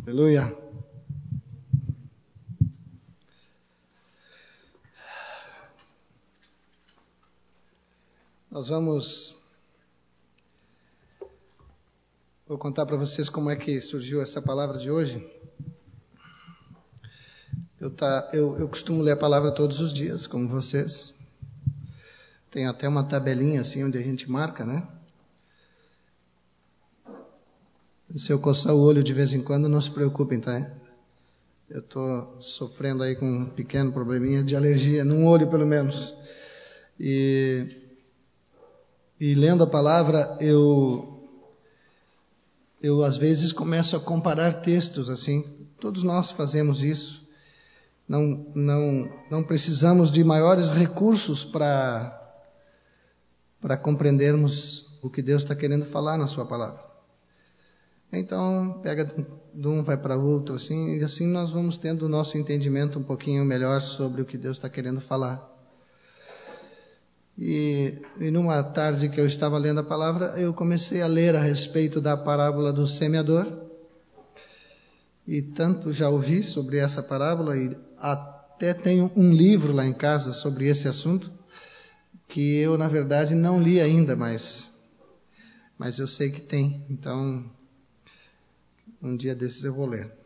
Aleluia. Vou contar para vocês como é que surgiu essa palavra de hoje. Eu costumo ler a palavra todos os dias, como vocês. Tem até uma tabelinha assim onde a gente marca, né? Se eu coçar o olho de vez em quando, não se preocupem, tá? Eu estou sofrendo aí com um pequeno probleminha de alergia, num olho pelo menos. E lendo a palavra, eu às vezes começo a comparar textos, assim. Todos nós fazemos isso. Não precisamos de maiores recursos para compreendermos o que Deus está querendo falar na sua palavra. Então, pega de um, vai para outro, assim, e assim nós vamos tendo o nosso entendimento um pouquinho melhor sobre o que Deus está querendo falar. E numa tarde que eu estava lendo a palavra, eu comecei a ler a respeito da parábola do semeador. E tanto já ouvi sobre essa parábola, e até tenho um livro lá em casa sobre esse assunto, que eu, na verdade, não li ainda, mas eu sei que tem. Então, um dia desses eu vou ler.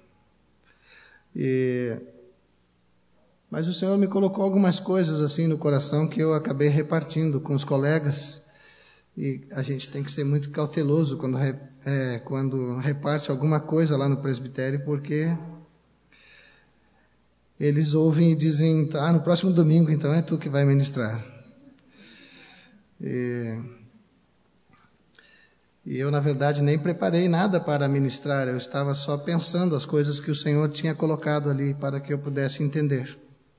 Mas o Senhor me colocou algumas coisas assim no coração que eu acabei repartindo com os colegas, e a gente tem que ser muito cauteloso quando reparte alguma coisa lá no presbitério, porque eles ouvem e dizem, no próximo domingo então é tu que vai ministrar. E eu, na verdade, nem preparei nada para ministrar, eu estava só pensando as coisas que o Senhor tinha colocado ali para que eu pudesse entender.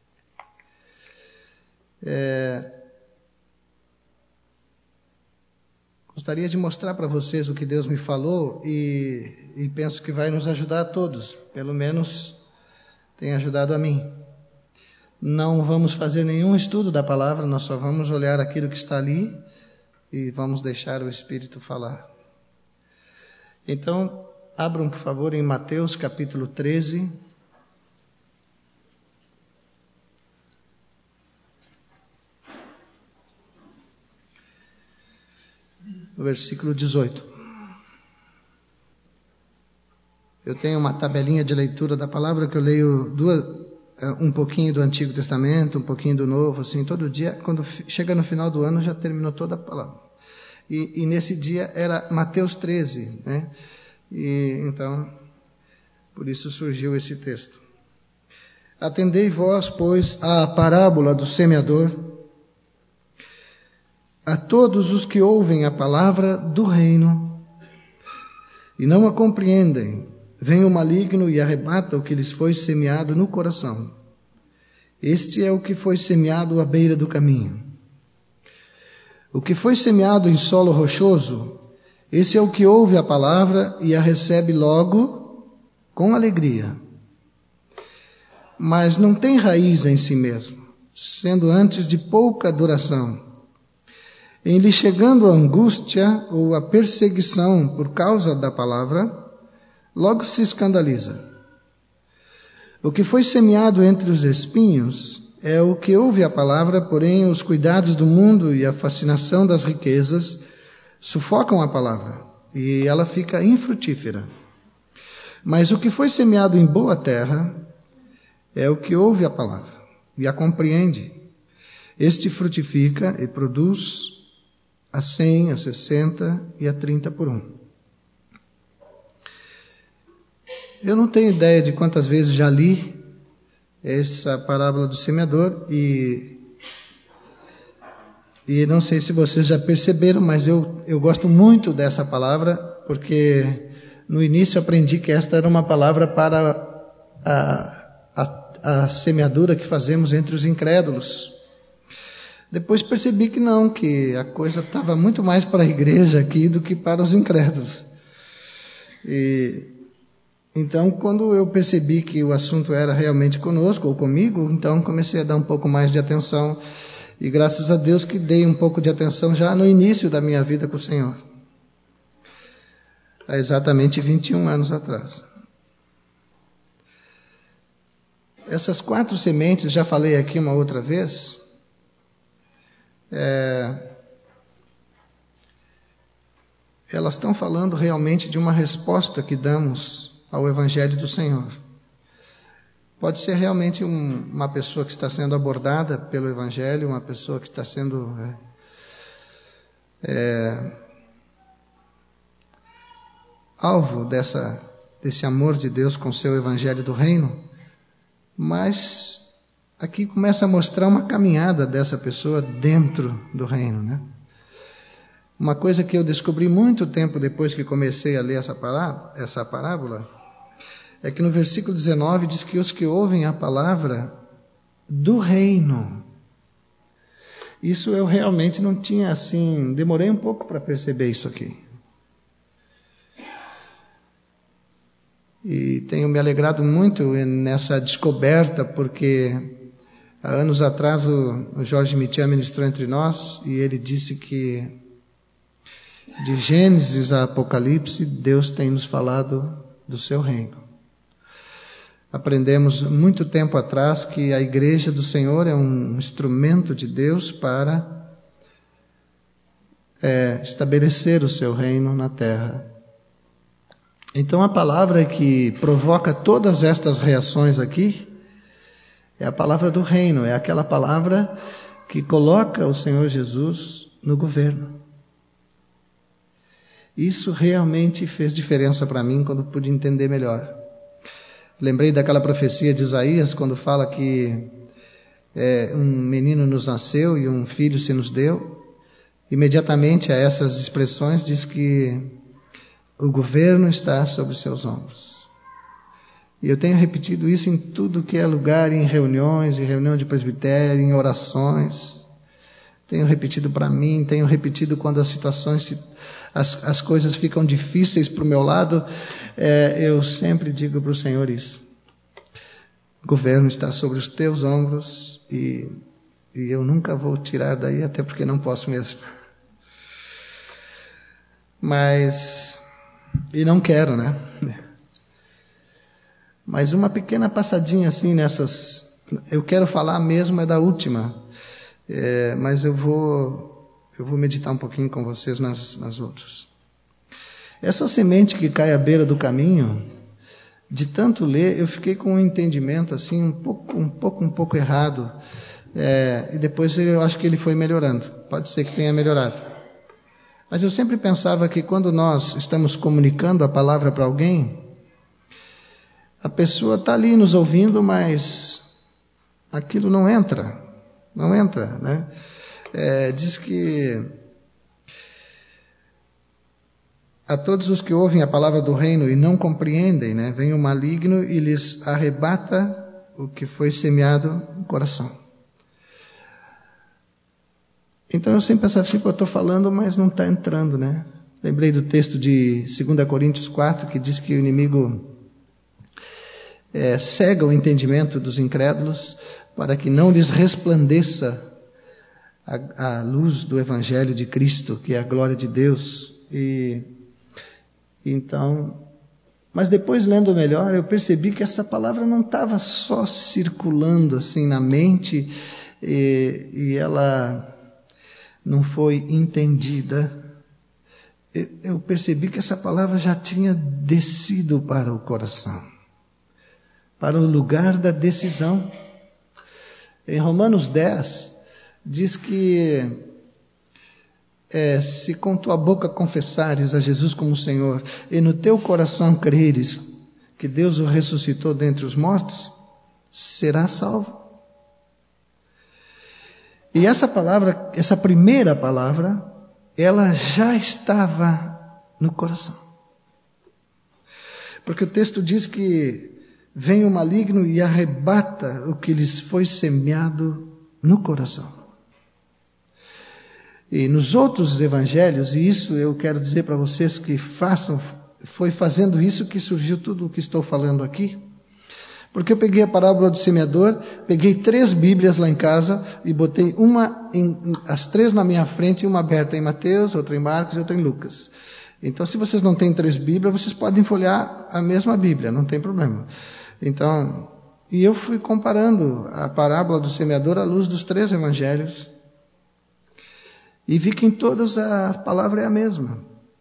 Gostaria de mostrar para vocês o que Deus me falou e penso que vai nos ajudar a todos, pelo menos tem ajudado a mim. Não vamos fazer nenhum estudo da palavra, nós só vamos olhar aquilo que está ali e vamos deixar o Espírito falar. Então, abram por favor em Mateus capítulo 13. No versículo 18. Eu tenho uma tabelinha de leitura da palavra que eu leio um pouquinho do Antigo Testamento, um pouquinho do Novo, assim, todo dia. Quando chega no final do ano, já terminou toda a palavra. E nesse dia era Mateus 13, né? E então, por isso surgiu esse texto. Atendei vós, pois, à parábola do semeador. A todos os que ouvem a palavra do reino e não a compreendem, vem o maligno e arrebata o que lhes foi semeado no coração. Este é o que foi semeado à beira do caminho. O que foi semeado em solo rochoso, esse é o que ouve a palavra e a recebe logo com alegria. Mas não tem raiz em si mesmo, sendo antes de pouca duração. Em lhe chegando a angústia ou a perseguição por causa da palavra, logo se escandaliza. O que foi semeado entre os espinhos é o que ouve a palavra, porém os cuidados do mundo e a fascinação das riquezas sufocam a palavra e ela fica infrutífera. Mas o que foi semeado em boa terra é o que ouve a palavra e a compreende. Este frutifica e produz a 100, a 60 e a 30 por 1. Eu não tenho ideia de quantas vezes já li essa parábola do semeador e não sei se vocês já perceberam, mas eu gosto muito dessa palavra, porque no início aprendi que esta era uma palavra para a semeadura que fazemos entre os incrédulos. Depois percebi que não, que a coisa estava muito mais para a igreja aqui do que para os incrédulos. Então, quando eu percebi que o assunto era realmente conosco ou comigo, então comecei a dar um pouco mais de atenção. E graças a Deus que dei um pouco de atenção já no início da minha vida com o Senhor. Há exatamente 21 anos atrás. essas 4 sementes, já falei aqui uma outra vez, elas estão falando realmente de uma resposta que damos ao Evangelho do Senhor. Pode ser realmente uma pessoa que está sendo abordada pelo Evangelho, uma pessoa que está sendo alvo desse amor de Deus com o seu Evangelho do Reino, mas aqui começa a mostrar uma caminhada dessa pessoa dentro do reino, né? Uma coisa que eu descobri muito tempo depois que comecei a ler essa parábola, é que no versículo 19 diz que os que ouvem a palavra do reino. Isso eu realmente não tinha assim, demorei um pouco para perceber isso aqui. E tenho me alegrado muito nessa descoberta, porque há anos atrás o Jorge Mitian ministrou entre nós e ele disse que de Gênesis a Apocalipse, Deus tem nos falado do seu reino. Aprendemos muito tempo atrás que a igreja do Senhor é um instrumento de Deus para estabelecer o seu reino na terra. Então a palavra que provoca todas estas reações aqui é a palavra do reino, é aquela palavra que coloca o Senhor Jesus no governo. Isso realmente fez diferença para mim quando pude entender melhor. Lembrei daquela profecia de Isaías, quando fala que um menino nos nasceu e um filho se nos deu. Imediatamente a essas expressões diz que o governo está sobre seus ombros. E eu tenho repetido isso em tudo que é lugar, em reuniões, em reunião de presbitério, em orações. Tenho repetido para mim, tenho repetido quando as situações, as coisas ficam difíceis para o meu lado, eu sempre digo para o Senhor isso. O governo está sobre os teus ombros e eu nunca vou tirar daí, até porque não posso mesmo. E não quero, né? Mas uma pequena passadinha assim nessas... Eu quero falar mesmo da última, mas eu vou meditar um pouquinho com vocês nas outras. Essa semente que cai à beira do caminho, de tanto ler, eu fiquei com um entendimento assim um pouco errado, e depois eu acho que ele foi melhorando. Pode ser que tenha melhorado. Mas eu sempre pensava que quando nós estamos comunicando a palavra para alguém, a pessoa está ali nos ouvindo, mas aquilo não entra, né? Diz que a todos os que ouvem a palavra do reino e não compreendem, né, vem o maligno e lhes arrebata o que foi semeado no coração. Então eu sempre pensava assim, eu estou falando, mas não está entrando, né? Lembrei do texto de 2 Coríntios 4, que diz que o inimigo cega o entendimento dos incrédulos para que não lhes resplandeça a luz do Evangelho de Cristo, que é a glória de Deus. Então, mas depois lendo melhor, eu percebi que essa palavra não estava só circulando assim na mente e ela não foi entendida. Eu percebi que essa palavra já tinha descido para o coração, para o lugar da decisão. Em Romanos 10, diz que se com tua boca confessares a Jesus como Senhor e no teu coração creres que Deus o ressuscitou dentre os mortos, serás salvo. E essa palavra, essa primeira palavra, ela já estava no coração. Porque o texto diz que vem o maligno e arrebata o que lhes foi semeado no coração. E nos outros evangelhos, e isso eu quero dizer para vocês que foi fazendo isso que surgiu tudo o que estou falando aqui. Porque eu peguei a parábola do semeador, peguei 3 Bíblias lá em casa e botei as 3 na minha frente, uma aberta em Mateus, outra em Marcos e outra em Lucas. Então, se vocês não têm 3 Bíblias, vocês podem folhear a mesma Bíblia, não tem problema. Então, E eu fui comparando a parábola do semeador à luz dos 3 evangelhos. E vi que em todas a palavra é a mesma.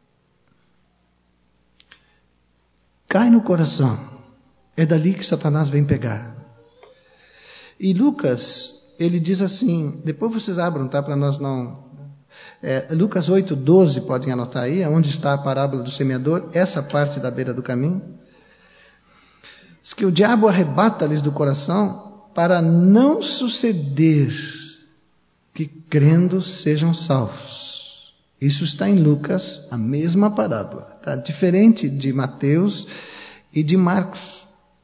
Cai no coração. É dali que Satanás vem pegar. E Lucas, ele diz assim, depois vocês abram, tá? Para nós não... Lucas 8:12, podem anotar aí, onde está a parábola do semeador, essa parte da beira do caminho. Diz que o diabo arrebata-lhes do coração para não suceder que crendo sejam salvos. Isso está em Lucas, a mesma parábola, tá? Diferente de Mateus e de Marcos.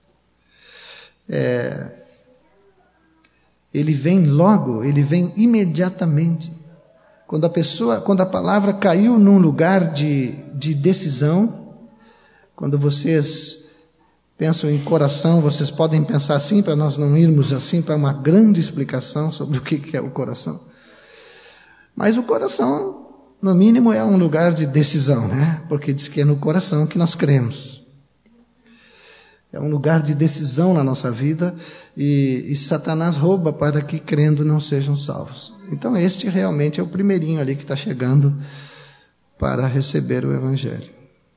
Ele vem logo, ele vem imediatamente. Quando a palavra caiu num lugar de decisão, quando vocês pensam em coração, vocês podem pensar assim, para nós não irmos assim para uma grande explicação sobre o que é o coração. Mas o coração, no mínimo, é um lugar de decisão, né? Porque diz que é no coração que nós cremos. É um lugar de decisão na nossa vida e Satanás rouba para que crendo não sejam salvos. Então este realmente é o primeirinho ali que está chegando para receber o Evangelho.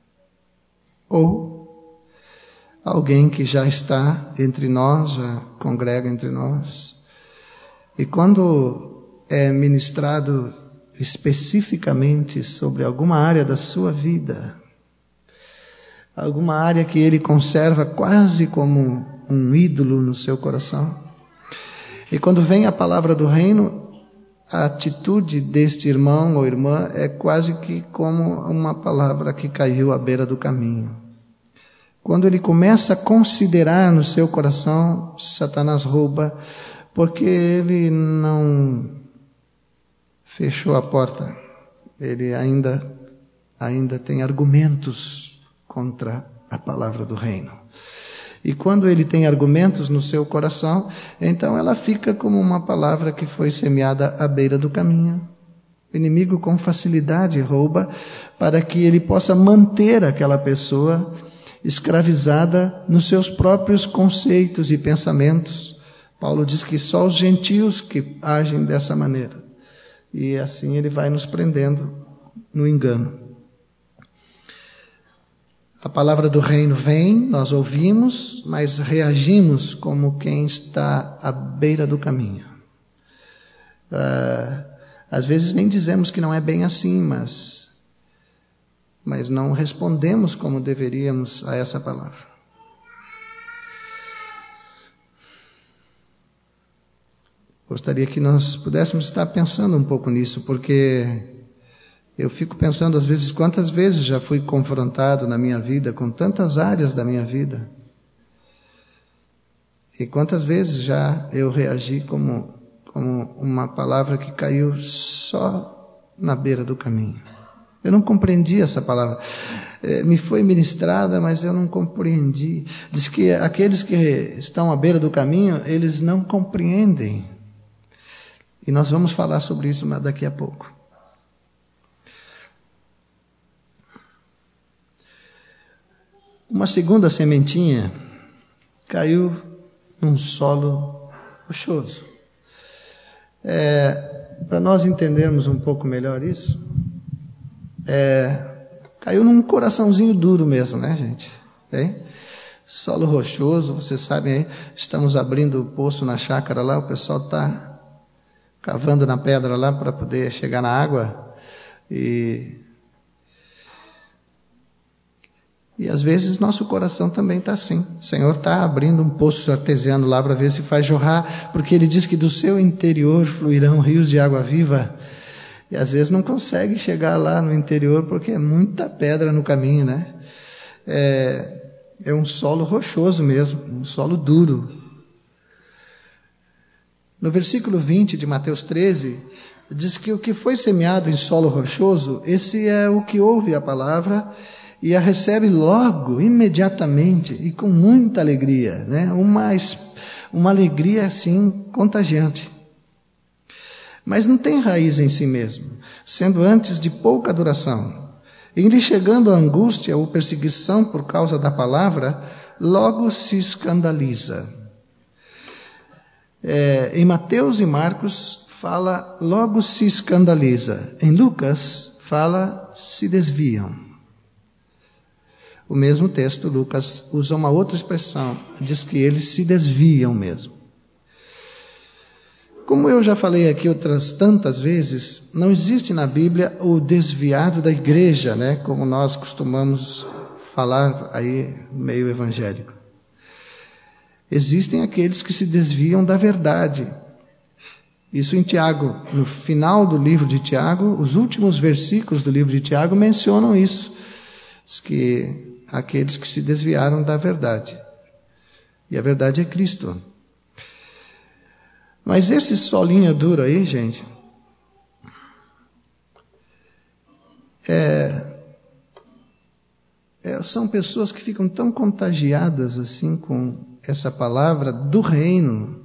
Ou alguém que já está entre nós, já congrega entre nós. E quando é ministrado especificamente sobre alguma área da sua vida, alguma área que ele conserva quase como um ídolo no seu coração, e quando vem a palavra do reino, a atitude deste irmão ou irmã é quase que como uma palavra que caiu à beira do caminho. Quando ele começa a considerar no seu coração, Satanás rouba, porque ele não fechou a porta. Ele ainda tem argumentos contra a palavra do reino. E quando ele tem argumentos no seu coração, então ela fica como uma palavra que foi semeada à beira do caminho. O inimigo com facilidade rouba para que ele possa manter aquela pessoa escravizada nos seus próprios conceitos e pensamentos. Paulo diz que só os gentios que agem dessa maneira. E assim ele vai nos prendendo no engano. A palavra do reino vem, nós ouvimos, mas reagimos como quem está à beira do caminho. Às vezes nem dizemos que não é bem assim, mas não respondemos como deveríamos a essa palavra. Gostaria que nós pudéssemos estar pensando um pouco nisso, porque eu fico pensando às vezes quantas vezes já fui confrontado na minha vida com tantas áreas da minha vida. E quantas vezes já eu reagi como uma palavra que caiu só na beira do caminho. Eu não compreendi essa palavra. Me foi ministrada, mas eu não compreendi. Diz que aqueles que estão à beira do caminho, eles não compreendem. E nós vamos falar sobre isso daqui a pouco. Uma segunda sementinha caiu num solo rochoso. Para nós entendermos um pouco melhor isso, caiu num coraçãozinho duro mesmo, né, gente? Solo rochoso, vocês sabem aí, estamos abrindo o poço na chácara lá, o pessoal está cavando na pedra lá para poder chegar na água. E às vezes nosso coração também está assim. O Senhor está abrindo um poço artesiano lá para ver se faz jorrar, porque Ele diz que do seu interior fluirão rios de água viva. E às vezes não consegue chegar lá no interior porque é muita pedra no caminho, né? É um solo rochoso mesmo, um solo duro. No versículo 20 de Mateus 13, diz que o que foi semeado em solo rochoso, esse é o que ouve a palavra e a recebe logo, imediatamente e com muita alegria, né? Uma alegria assim contagiante. Mas não tem raiz em si mesmo, sendo antes de pouca duração. Em lhe chegando a angústia ou perseguição por causa da palavra, logo se escandaliza. Em Mateus e Marcos fala, logo se escandaliza. Em Lucas fala, se desviam. O mesmo texto, Lucas usa uma outra expressão, diz que eles se desviam mesmo. Como eu já falei aqui outras tantas vezes, não existe na Bíblia o desviado da igreja, né? Como nós costumamos falar aí no meio evangélico. Existem aqueles que se desviam da verdade. Isso em Tiago, no final do livro de Tiago, os últimos versículos do livro de Tiago mencionam isso, que aqueles que se desviaram da verdade. E a verdade é Cristo. Mas esse solinho duro aí, gente, são pessoas que ficam tão contagiadas assim com essa palavra do reino,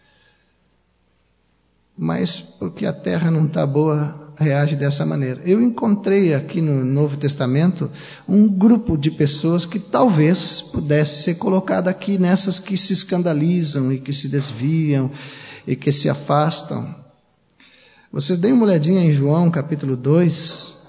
mas porque a terra não está boa, reage dessa maneira. Eu encontrei aqui no Novo Testamento um grupo de pessoas que talvez pudesse ser colocado aqui nessas que se escandalizam e que se desviam e que se afastam. Vocês deem uma olhadinha em João capítulo 2.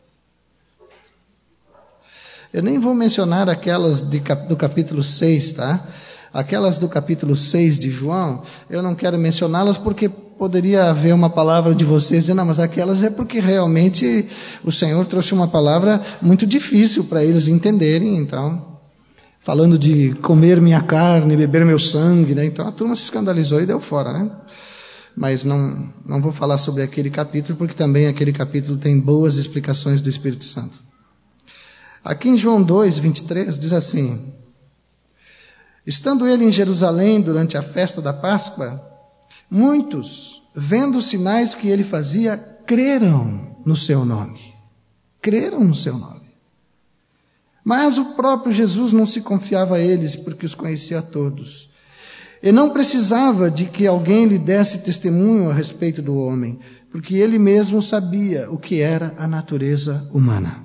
Eu nem vou mencionar aquelas do capítulo 6, tá? Aquelas do capítulo 6 de João, eu não quero mencioná-las porque poderia haver uma palavra de vocês dizendo, não, mas aquelas é porque realmente o Senhor trouxe uma palavra muito difícil para eles entenderem, então, falando de comer minha carne, beber meu sangue, né? Então a turma se escandalizou e deu fora, né? Mas não vou falar sobre aquele capítulo, porque também aquele capítulo tem boas explicações do Espírito Santo. Aqui em João 2, 23, diz assim: estando ele em Jerusalém durante a festa da Páscoa, muitos, vendo os sinais que ele fazia, creram no seu nome. Creram no seu nome. Mas o próprio Jesus não se confiava a eles, porque os conhecia a todos. E não precisava de que alguém lhe desse testemunho a respeito do homem, porque ele mesmo sabia o que era a natureza humana.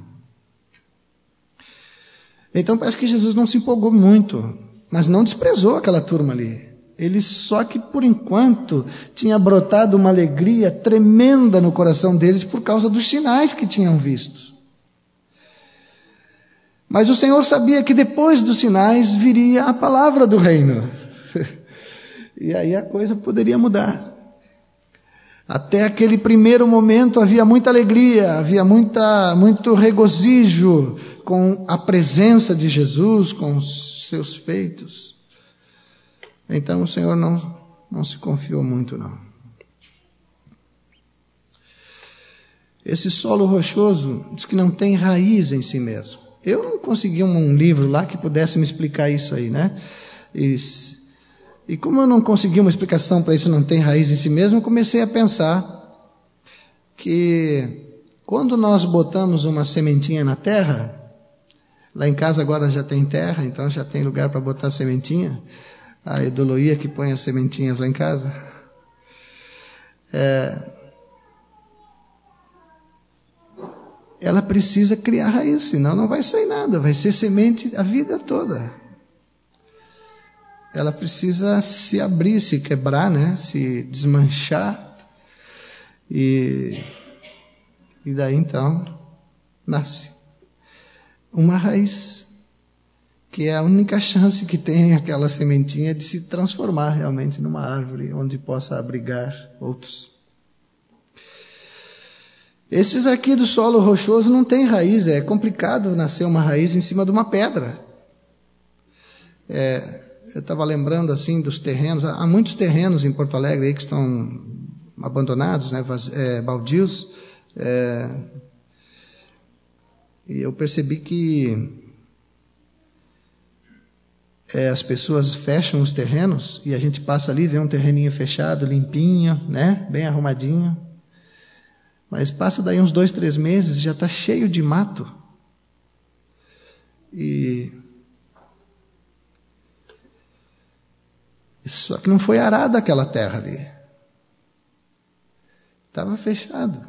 Então parece que Jesus não se empolgou muito, mas não desprezou aquela turma ali. Ele só que por enquanto tinha brotado uma alegria tremenda no coração deles por causa dos sinais que tinham visto. Mas o Senhor sabia que depois dos sinais viria a palavra do reino. E aí a coisa poderia mudar. Até aquele primeiro momento havia muita alegria, havia muito regozijo com a presença de Jesus, com os seus feitos. Então o Senhor não se confiou muito, não. Esse solo rochoso diz que não tem raiz em si mesmo. Eu não consegui um livro lá que pudesse me explicar isso aí, né? E como eu não consegui uma explicação para isso não tem raiz em si mesmo, eu comecei a pensar que quando nós botamos uma sementinha na terra, lá em casa agora já tem terra, então já tem lugar para botar sementinha, a Edoloia que põe as sementinhas lá em casa, ela precisa criar raiz, senão não vai sair nada, vai ser semente a vida toda. Ela precisa se abrir, se quebrar, né? Se desmanchar. E daí então nasce uma raiz, que é a única chance que tem aquela sementinha de se transformar realmente numa árvore onde possa abrigar outros. Esses aqui do solo rochoso não tem raiz, é complicado nascer uma raiz em cima de uma pedra. Eu estava lembrando assim dos terrenos, há muitos terrenos em Porto Alegre aí que estão abandonados, né, baldios, e eu percebi que as pessoas fecham os terrenos e a gente passa ali, vê um terreninho fechado, limpinho, né, bem arrumadinho, mas passa daí uns 2, 3 meses, já está cheio de mato, só que não foi arada aquela terra ali. Estava fechado.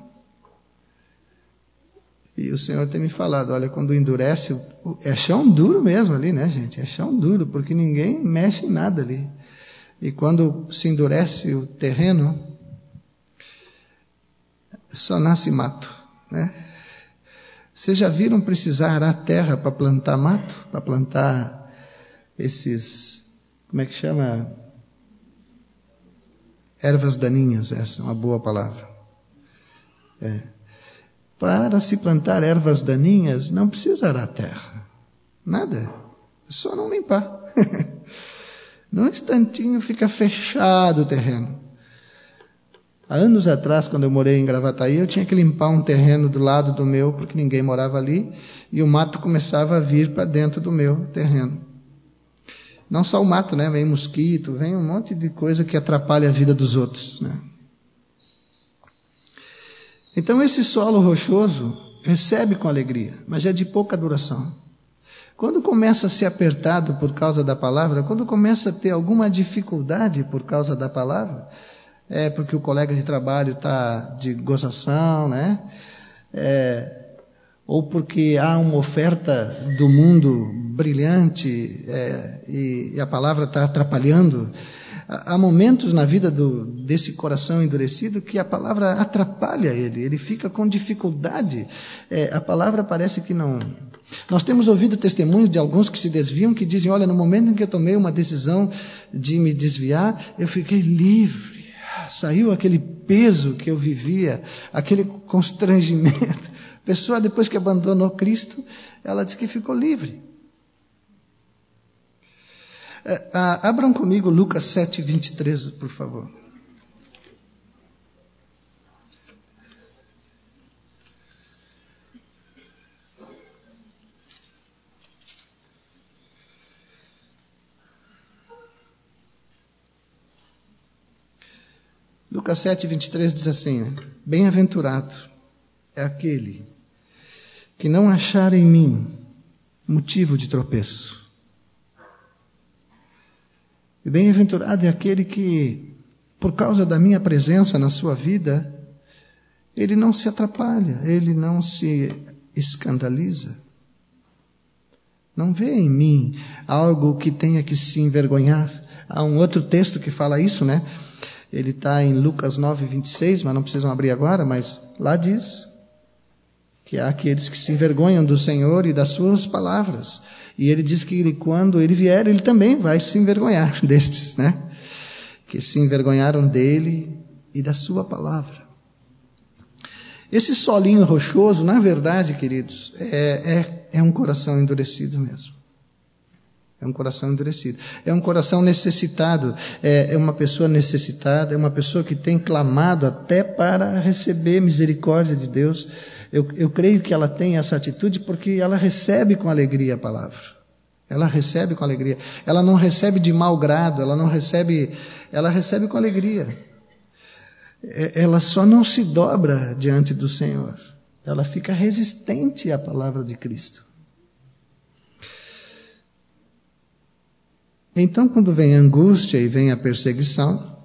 E o Senhor tem me falado, olha, quando endurece, é chão duro mesmo ali, né, gente? É chão duro, porque ninguém mexe em nada ali. E quando se endurece o terreno, só nasce mato, né? Vocês já viram precisar arar terra para plantar mato? Para plantar esses, como é que chama? Ervas daninhas, essa é uma boa palavra. Para se plantar ervas daninhas, não precisa arar terra. Nada. É só não limpar. Num instantinho fica fechado o terreno. Há anos atrás, quando eu morei em Gravataí, eu tinha que limpar um terreno do lado do meu, porque ninguém morava ali, e o mato começava a vir para dentro do meu terreno. Não só o mato, né? Vem mosquito, vem um monte de coisa que atrapalha a vida dos outros, né? Então esse solo rochoso recebe com alegria, mas é de pouca duração. Quando começa a ser apertado por causa da palavra, quando começa a ter alguma dificuldade por causa da palavra, é porque o colega de trabalho está de gozação, né? Ou porque há uma oferta do mundo brilhante e a palavra está atrapalhando. Há momentos na vida desse coração endurecido que a palavra atrapalha ele fica com dificuldade. A palavra parece que não... Nós temos ouvido testemunhos de alguns que se desviam, que dizem, olha, no momento em que eu tomei uma decisão de me desviar, eu fiquei livre. Saiu aquele peso que eu vivia, aquele constrangimento. A pessoa, depois que abandonou Cristo, ela diz que ficou livre. Abram comigo Lucas 7, 23, por favor. Lucas 7, 23 diz assim, bem-aventurado é aquele que não achar em mim motivo de tropeço. E bem-aventurado é aquele que, por causa da minha presença na sua vida, ele não se atrapalha, ele não se escandaliza. Não vê em mim algo que tenha que se envergonhar. Há um outro texto que fala isso, né? Ele está em Lucas 9, 26, mas não precisam abrir agora, mas lá diz que há aqueles que se envergonham do Senhor e das suas palavras. E ele diz que quando ele vier, ele também vai se envergonhar destes, né? Que se envergonharam dele e da sua palavra. Esse solinho rochoso, na verdade, queridos, é um coração endurecido mesmo. É um coração endurecido. É um coração necessitado. É uma pessoa necessitada. É uma pessoa que tem clamado até para receber misericórdia de Deus. Eu creio que ela tem essa atitude porque ela recebe com alegria a palavra. Ela recebe com alegria. Ela não recebe de mau grado. Ela recebe com alegria. Ela só não se dobra diante do Senhor. Ela fica resistente à palavra de Cristo. Então, quando vem a angústia e vem a perseguição,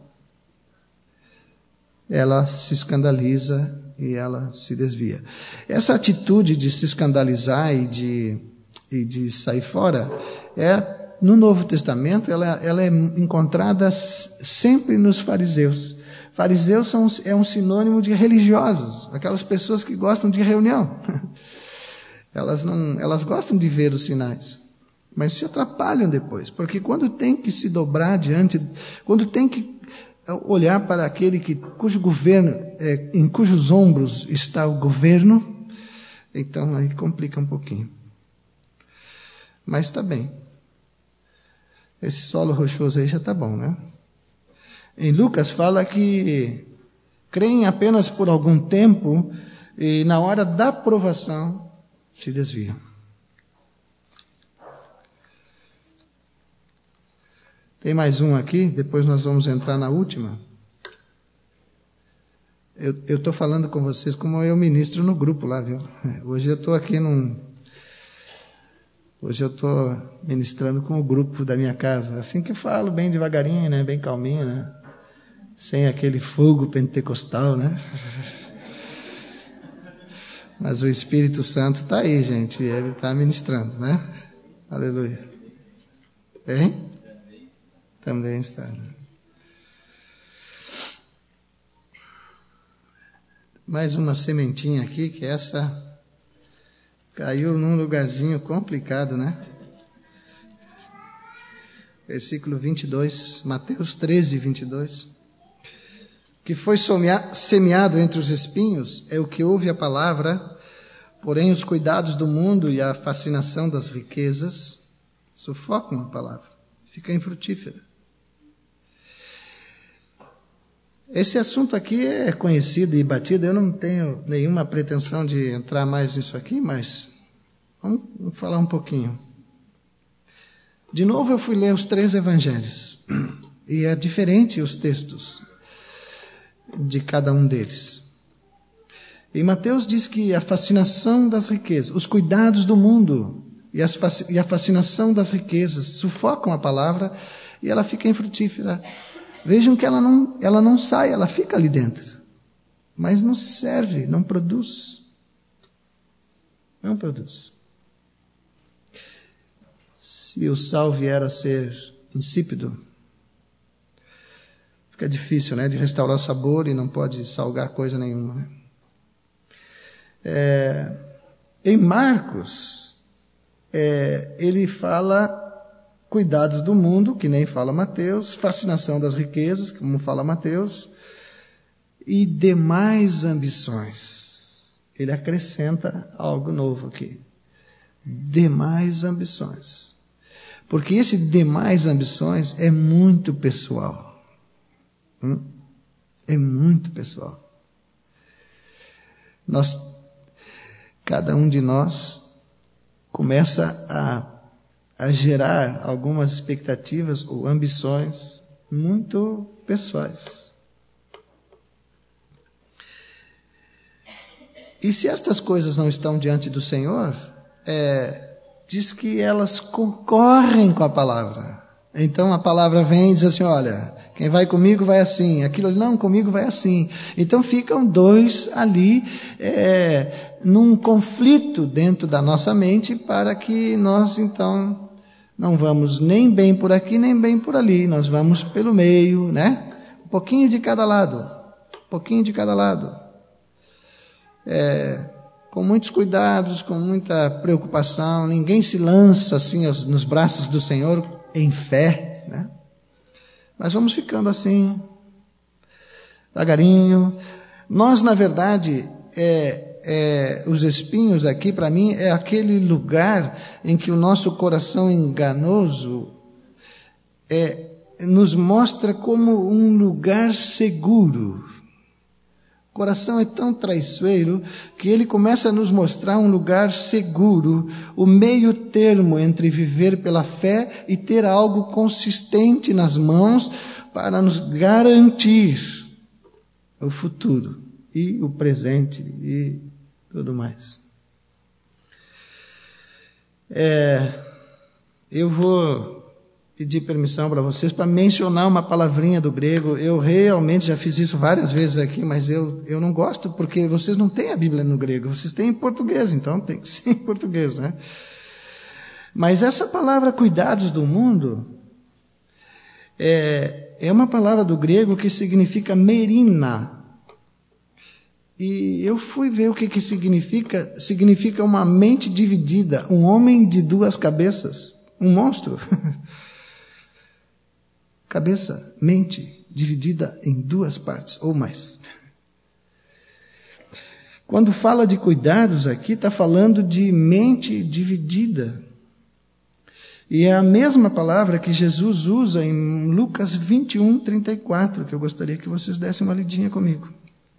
ela se escandaliza e ela se desvia. Essa atitude de se escandalizar e de sair fora, no Novo Testamento, ela é encontrada sempre nos fariseus. Fariseus é um sinônimo de religiosos, aquelas pessoas que gostam de reunião. Elas gostam de ver os sinais. Mas se atrapalham depois, porque quando tem que se dobrar quando tem que olhar para aquele cujo governo, em cujos ombros está o governo, então aí complica um pouquinho. Mas está bem. Esse solo rochoso aí já está bom, né? Em Lucas fala que creem apenas por algum tempo e na hora da provação se desviam. Tem mais um aqui, depois nós vamos entrar na última. Eu estou falando com vocês como eu ministro no grupo lá, viu? Hoje eu estou aqui Hoje eu estou ministrando com o grupo da minha casa. Assim que eu falo, bem devagarinho, né? Bem calminho, né? Sem aquele fogo pentecostal, né? Mas o Espírito Santo está aí, gente. Ele está ministrando, né? Aleluia. Hein? Também está. mais uma sementinha aqui, que essa caiu num lugarzinho complicado, né? Versículo 22, Mateus 13, 22. Que foi semeado entre os espinhos é o que ouve a palavra, porém os cuidados do mundo e a fascinação das riquezas sufocam a palavra, fica infrutífera. Esse assunto aqui é conhecido e batido, eu não tenho nenhuma pretensão de entrar mais nisso aqui, mas vamos falar um pouquinho. De novo eu fui ler os 3 evangelhos, e é diferente os textos de cada um deles. E Mateus diz que a fascinação das riquezas, os cuidados do mundo e a fascinação das riquezas sufocam a palavra e ela fica infrutífera. Vejam que ela não sai, ela fica ali dentro. Mas não serve, não produz. Não produz. Se o sal vier a ser insípido, fica difícil, né, de restaurar o sabor e não pode salgar coisa nenhuma. Né? Em Marcos, ele fala cuidados do mundo, que nem fala Mateus, fascinação das riquezas, como fala Mateus, e demais ambições. Ele acrescenta algo novo aqui. Demais ambições. Porque esse demais ambições é muito pessoal. É muito pessoal. Cada um de nós começa a gerar algumas expectativas ou ambições muito pessoais. E se estas coisas não estão diante do Senhor, diz que elas concorrem com a palavra. Então a palavra vem e diz assim, olha, quem vai comigo vai assim, aquilo não, comigo vai assim. Então ficam 2 ali num conflito dentro da nossa mente para que nós então não vamos nem bem por aqui, nem bem por ali. Nós vamos pelo meio, né? Um pouquinho de cada lado. Um pouquinho de cada lado. Com muitos cuidados, com muita preocupação. Ninguém se lança assim nos braços do Senhor em fé, né? Mas vamos ficando assim, devagarinho. Nós, na verdade, os espinhos aqui, para mim, é aquele lugar em que o nosso coração enganoso nos mostra como um lugar seguro. O coração é tão traiçoeiro que ele começa a nos mostrar um lugar seguro, o meio termo entre viver pela fé e ter algo consistente nas mãos para nos garantir o futuro e o presente e tudo mais. Eu vou pedir permissão para vocês para mencionar uma palavrinha do grego. Eu realmente já fiz isso várias vezes aqui, mas eu não gosto porque vocês não têm a Bíblia no grego, vocês têm em português, então tem que ser em português, né? Mas essa palavra cuidados do mundo é uma palavra do grego que significa merina. E eu fui ver o que significa. Significa uma mente dividida, um homem de 2 cabeças, um monstro. Cabeça, mente, dividida em 2 partes ou mais. Quando fala de cuidados aqui, está falando de mente dividida. E é a mesma palavra que Jesus usa em Lucas 21, 34, que eu gostaria que vocês dessem uma lidinha comigo.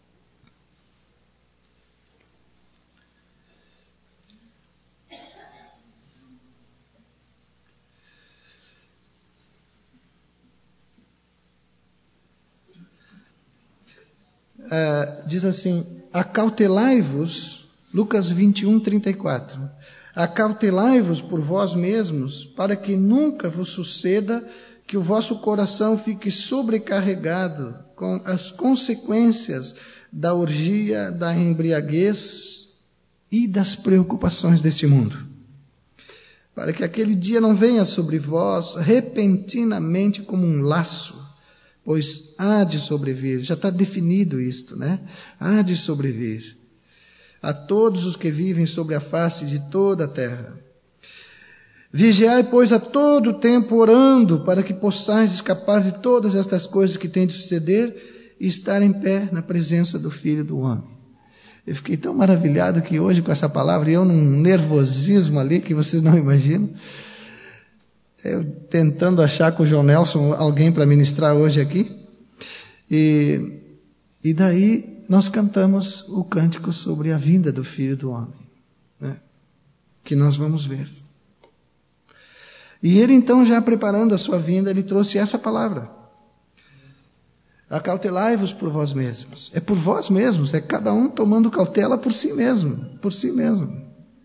Diz assim, acautelai-vos, Lucas 21, 34, acautelai-vos por vós mesmos, para que nunca vos suceda que o vosso coração fique sobrecarregado com as consequências da orgia, da embriaguez e das preocupações deste mundo. Para que aquele dia não venha sobre vós repentinamente como um laço, pois há de sobrevir. Já está definido isto, né? Há de sobrevir a todos os que vivem sobre a face de toda a terra. Vigiai, pois, a todo tempo orando, para que possais escapar de todas estas coisas que têm de suceder e estar em pé na presença do Filho do Homem. Eu fiquei tão maravilhado que hoje com essa palavra, eu num nervosismo ali que vocês não imaginam, eu tentando achar com o João Nelson alguém para ministrar hoje aqui, e daí nós cantamos o cântico sobre a vinda do Filho do Homem, né? Que nós vamos ver. E ele então, já preparando a sua vinda, ele trouxe essa palavra: acautelai-vos por vós mesmos. É por vós mesmos, é cada um tomando cautela por si mesmo, por si mesmo.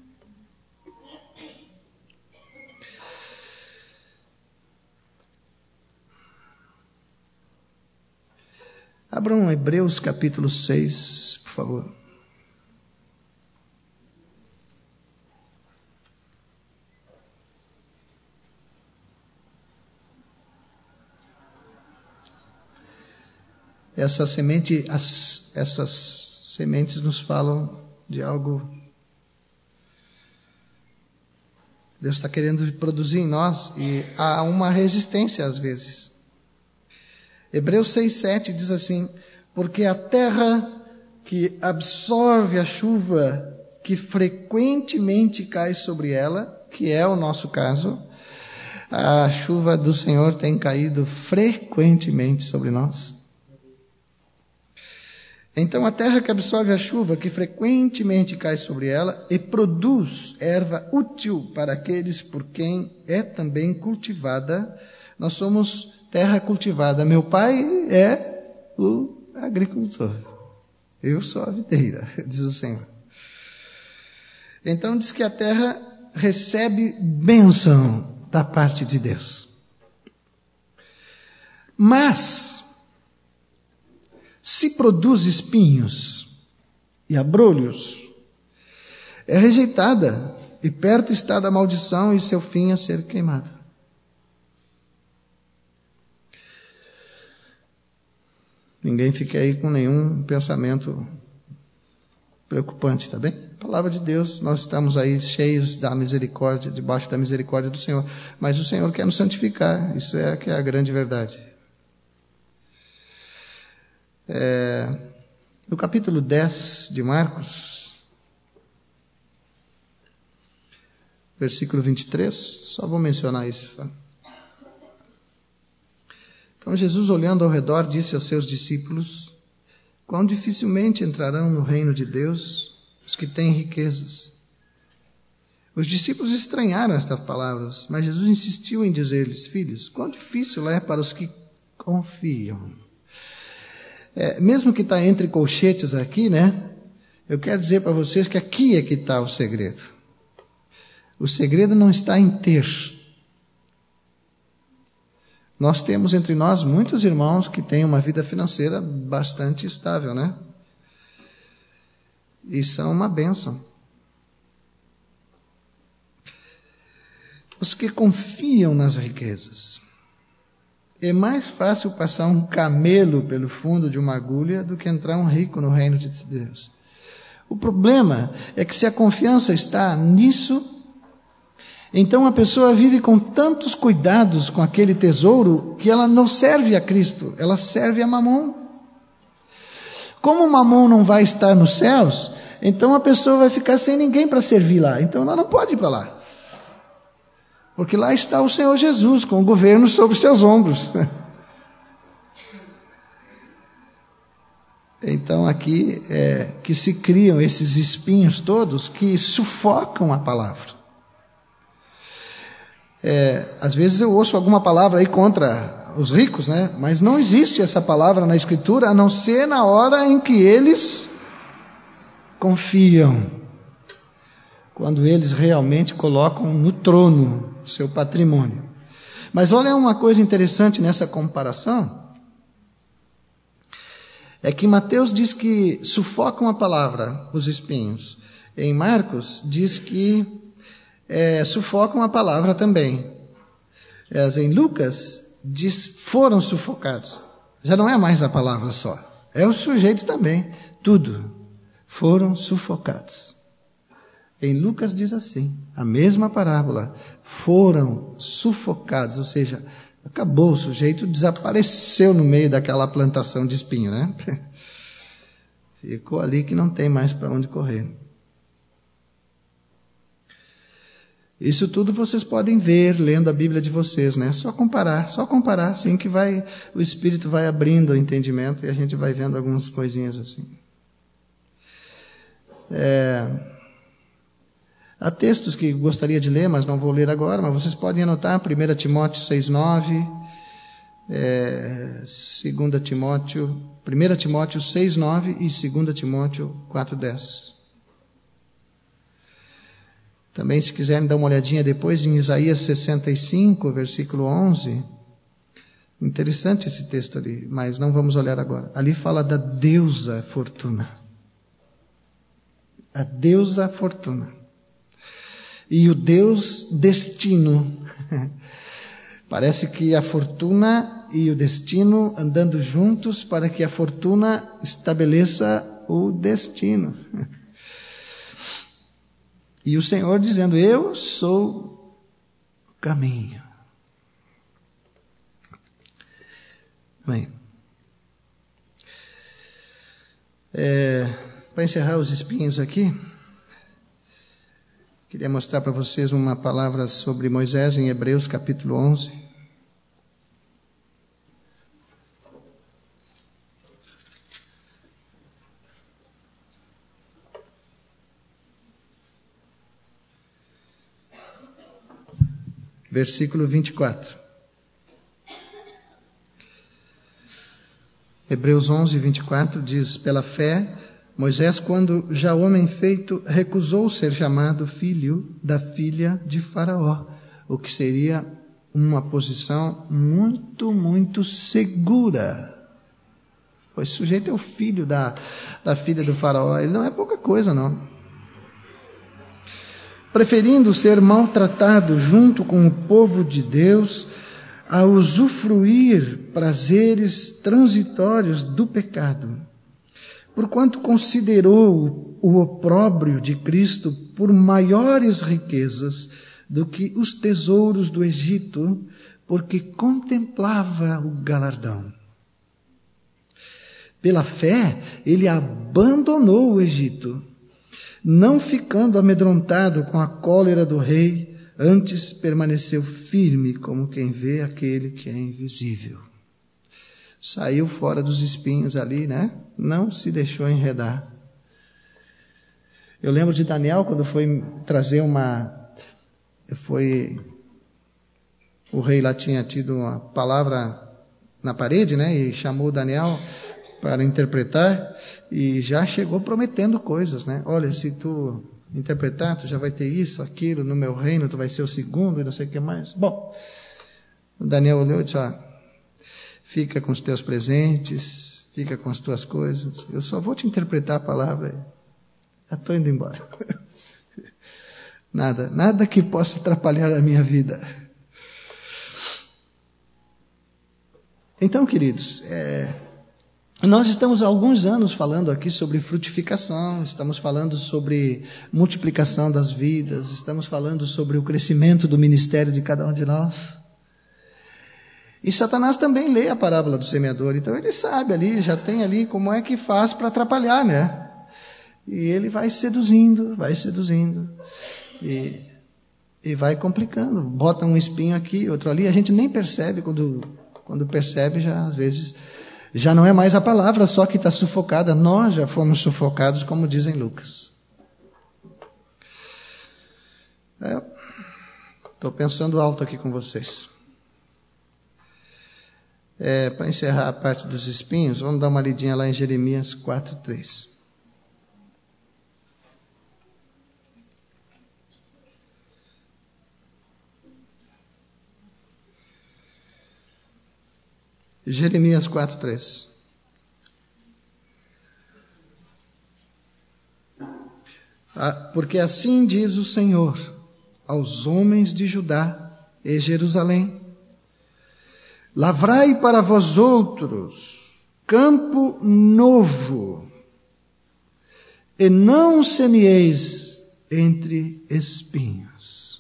Abram Hebreus capítulo 6, por favor. Essas sementes nos falam de algo que Deus está querendo produzir em nós, e há uma resistência às vezes. Hebreus 6:7 diz assim: porque a terra que absorve a chuva que frequentemente cai sobre ela, que é o nosso caso, a chuva do Senhor tem caído frequentemente sobre nós. Então a terra que absorve a chuva que frequentemente cai sobre ela e produz erva útil para aqueles por quem é também cultivada. Nós somos terra cultivada. Meu pai é o agricultor. Eu sou a videira, diz o Senhor. Então diz que a terra recebe bênção da parte de Deus. Mas se produz espinhos e abrolhos, é rejeitada, e perto está da maldição e seu fim a ser queimado. Ninguém fique aí com nenhum pensamento preocupante, tá bem? Palavra de Deus, nós estamos aí cheios da misericórdia, debaixo da misericórdia do Senhor, mas o Senhor quer nos santificar, isso é que é a grande verdade. No capítulo 10 de Marcos, versículo 23, só vou mencionar isso. Tá? Então Jesus, olhando ao redor, disse aos seus discípulos: quão dificilmente entrarão no reino de Deus os que têm riquezas. Os discípulos estranharam estas palavras, mas Jesus insistiu em dizer-lhes: filhos, quão difícil é para os que confiam. Mesmo que está entre colchetes aqui, né? Eu quero dizer para vocês que aqui é que está o segredo. O segredo não está em ter. Nós temos entre nós muitos irmãos que têm uma vida financeira bastante estável, né? E são uma bênção. Os que confiam nas riquezas. É mais fácil passar um camelo pelo fundo de uma agulha do que entrar um rico no reino de Deus. O problema é que se a confiança está nisso, então a pessoa vive com tantos cuidados com aquele tesouro que ela não serve a Cristo, ela serve a Mamon. Como o Mamon não vai estar nos céus, então a pessoa vai ficar sem ninguém para servir lá, então ela não pode ir para lá. Porque lá está o Senhor Jesus, com o governo sobre seus ombros. Então aqui é que se criam esses espinhos todos que sufocam a palavra. Às vezes eu ouço alguma palavra aí contra os ricos, né? Mas não existe essa palavra na Escritura, a não ser na hora em que eles confiam. Quando eles realmente colocam no trono seu patrimônio. Mas olha uma coisa interessante nessa comparação, é que Mateus diz que sufocam a palavra os espinhos. Em Marcos diz que sufocam a palavra também. Em Lucas diz foram sufocados. Já não é mais a palavra só, é o sujeito também. Tudo foram sufocados. Em Lucas diz assim, a mesma parábola, foram sufocados, ou seja, acabou, o sujeito desapareceu no meio daquela plantação de espinho, né? Ficou ali que não tem mais para onde correr. Isso tudo vocês podem ver lendo a Bíblia de vocês, né? Só comparar, assim que o Espírito vai abrindo o entendimento e a gente vai vendo algumas coisinhas assim. Há textos que gostaria de ler, mas não vou ler agora, mas vocês podem anotar 1 Timóteo 6,9, 1 Timóteo 6,9 e 2 Timóteo 4,10. Também, se quiserem dar uma olhadinha depois em Isaías 65, versículo 11. Interessante esse texto ali, mas não vamos olhar agora. Ali fala da deusa Fortuna. A deusa Fortuna. E o Deus Destino. Parece que a fortuna e o destino andando juntos para que a fortuna estabeleça o destino. E o Senhor dizendo, eu sou o caminho. Bem, para encerrar os espinhos aqui, queria mostrar para vocês uma palavra sobre Moisés em Hebreus capítulo 11. Versículo 24. Hebreus 11, 24 diz, pela fé, Moisés, quando já homem feito, recusou ser chamado filho da filha de Faraó, o que seria uma posição muito, muito segura. Pois o sujeito é o filho da filha do Faraó, ele não é pouca coisa, não. Preferindo ser maltratado junto com o povo de Deus, a usufruir prazeres transitórios do pecado, porquanto considerou o opróbrio de Cristo por maiores riquezas do que os tesouros do Egito, porque contemplava o galardão. Pela fé, ele abandonou o Egito, não ficando amedrontado com a cólera do rei, antes permaneceu firme como quem vê aquele que é invisível. Saiu fora dos espinhos ali, né? Não se deixou enredar. Eu lembro de Daniel, quando foi trazer o rei lá tinha tido uma palavra na parede, né? E chamou Daniel para interpretar, e já chegou prometendo coisas, né? Olha, se tu interpretar, tu já vai ter isso, aquilo, no meu reino tu vai ser o segundo, e não sei o que mais. Bom, o Daniel olhou e disse, fica com os teus presentes, fica com as tuas coisas, eu só vou te interpretar a palavra, já estou indo embora. Nada que possa atrapalhar a minha vida. Então, queridos, nós estamos há alguns anos falando aqui sobre frutificação, estamos falando sobre multiplicação das vidas, estamos falando sobre o crescimento do ministério de cada um de nós. E Satanás também lê a parábola do semeador, então ele sabe ali, já tem ali como é que faz para atrapalhar, né? E ele vai seduzindo, e vai complicando, bota um espinho aqui, outro ali, a gente nem percebe, quando percebe já às vezes... Já não é mais a palavra só que está sufocada, nós já fomos sufocados, como diz em Lucas. Estou pensando alto aqui com vocês. Para encerrar a parte dos espinhos, vamos dar uma lidinha lá em Jeremias 4:3. Jeremias 4:3. Porque assim diz o Senhor aos homens de Judá e Jerusalém: Lavrai para vós outros campo novo, e não semieis entre espinhos.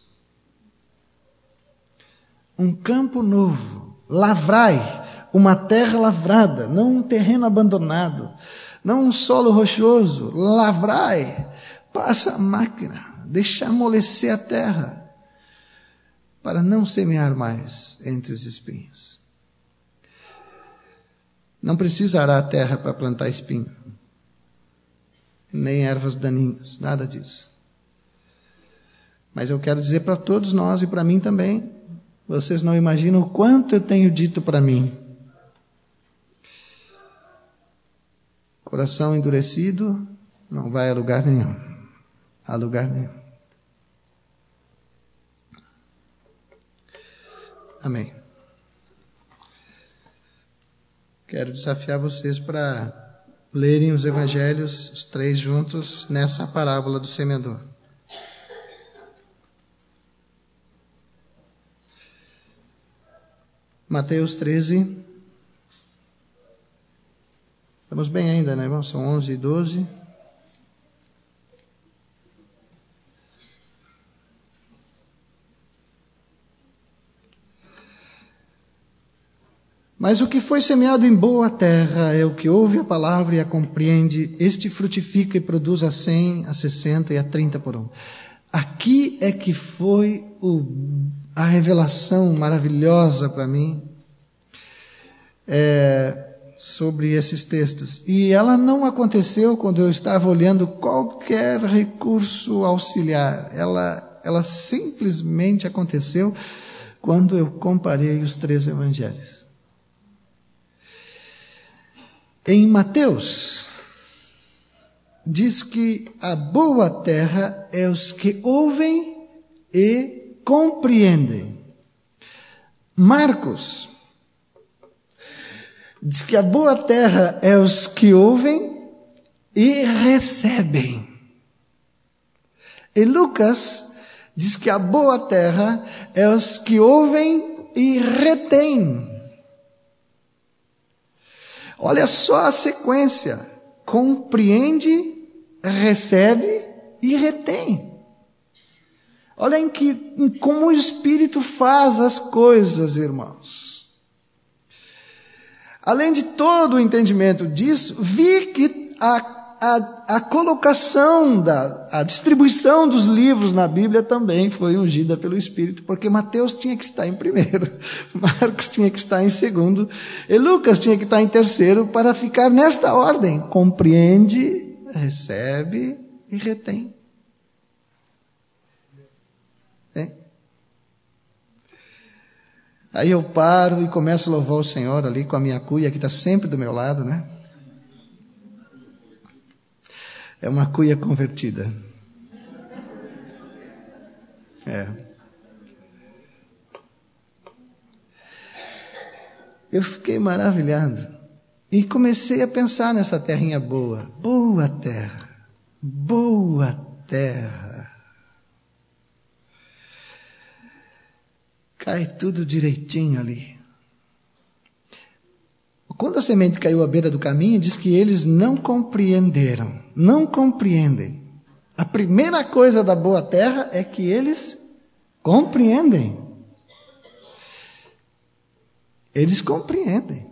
Um campo novo, lavrai, uma terra lavrada, não um terreno abandonado, não um solo rochoso, lavrai, passa a máquina, deixa amolecer a terra, para não semear mais entre os espinhos. Não precisa arar a terra para plantar espinho, nem ervas daninhas, nada disso. Mas eu quero dizer para todos nós e para mim também, vocês não imaginam o quanto eu tenho dito para mim. Coração endurecido não vai a lugar nenhum. A lugar nenhum. Amém. Quero desafiar vocês para lerem os evangelhos, os 3 juntos, nessa parábola do semeador. Mateus 13. Estamos bem ainda, né, irmãos? São 11 e 12. Mas o que foi semeado em boa terra é o que ouve a palavra e a compreende. Este frutifica e produz a 100, a 60 e a 30 por 1. Aqui é que foi a revelação maravilhosa para mim sobre esses textos. E ela não aconteceu quando eu estava olhando qualquer recurso auxiliar. Ela simplesmente aconteceu quando eu comparei os 3 evangelhos. Em Mateus, diz que a boa terra é os que ouvem e compreendem. Marcos, diz que a boa terra é os que ouvem e recebem. E Lucas, diz que a boa terra é os que ouvem e retêm. Olha só a sequência: compreende, recebe e retém. Olha em como o Espírito faz as coisas, irmãos. Além de todo o entendimento disso, vi que a colocação, a distribuição dos livros na Bíblia também foi ungida pelo Espírito, porque Mateus tinha que estar em primeiro, Marcos tinha que estar em segundo, e Lucas tinha que estar em terceiro, para ficar nesta ordem: compreende, recebe e retém. Aí eu paro e começo a louvar o Senhor ali com a minha cuia, que está sempre do meu lado, né? É uma cuia convertida. Eu fiquei maravilhado. E comecei a pensar nessa terrinha boa. Boa terra. Boa terra. Cai tudo direitinho ali. Quando a semente caiu à beira do caminho, diz que eles não compreenderam. Não compreendem. A primeira coisa da boa terra é que eles compreendem. Eles compreendem.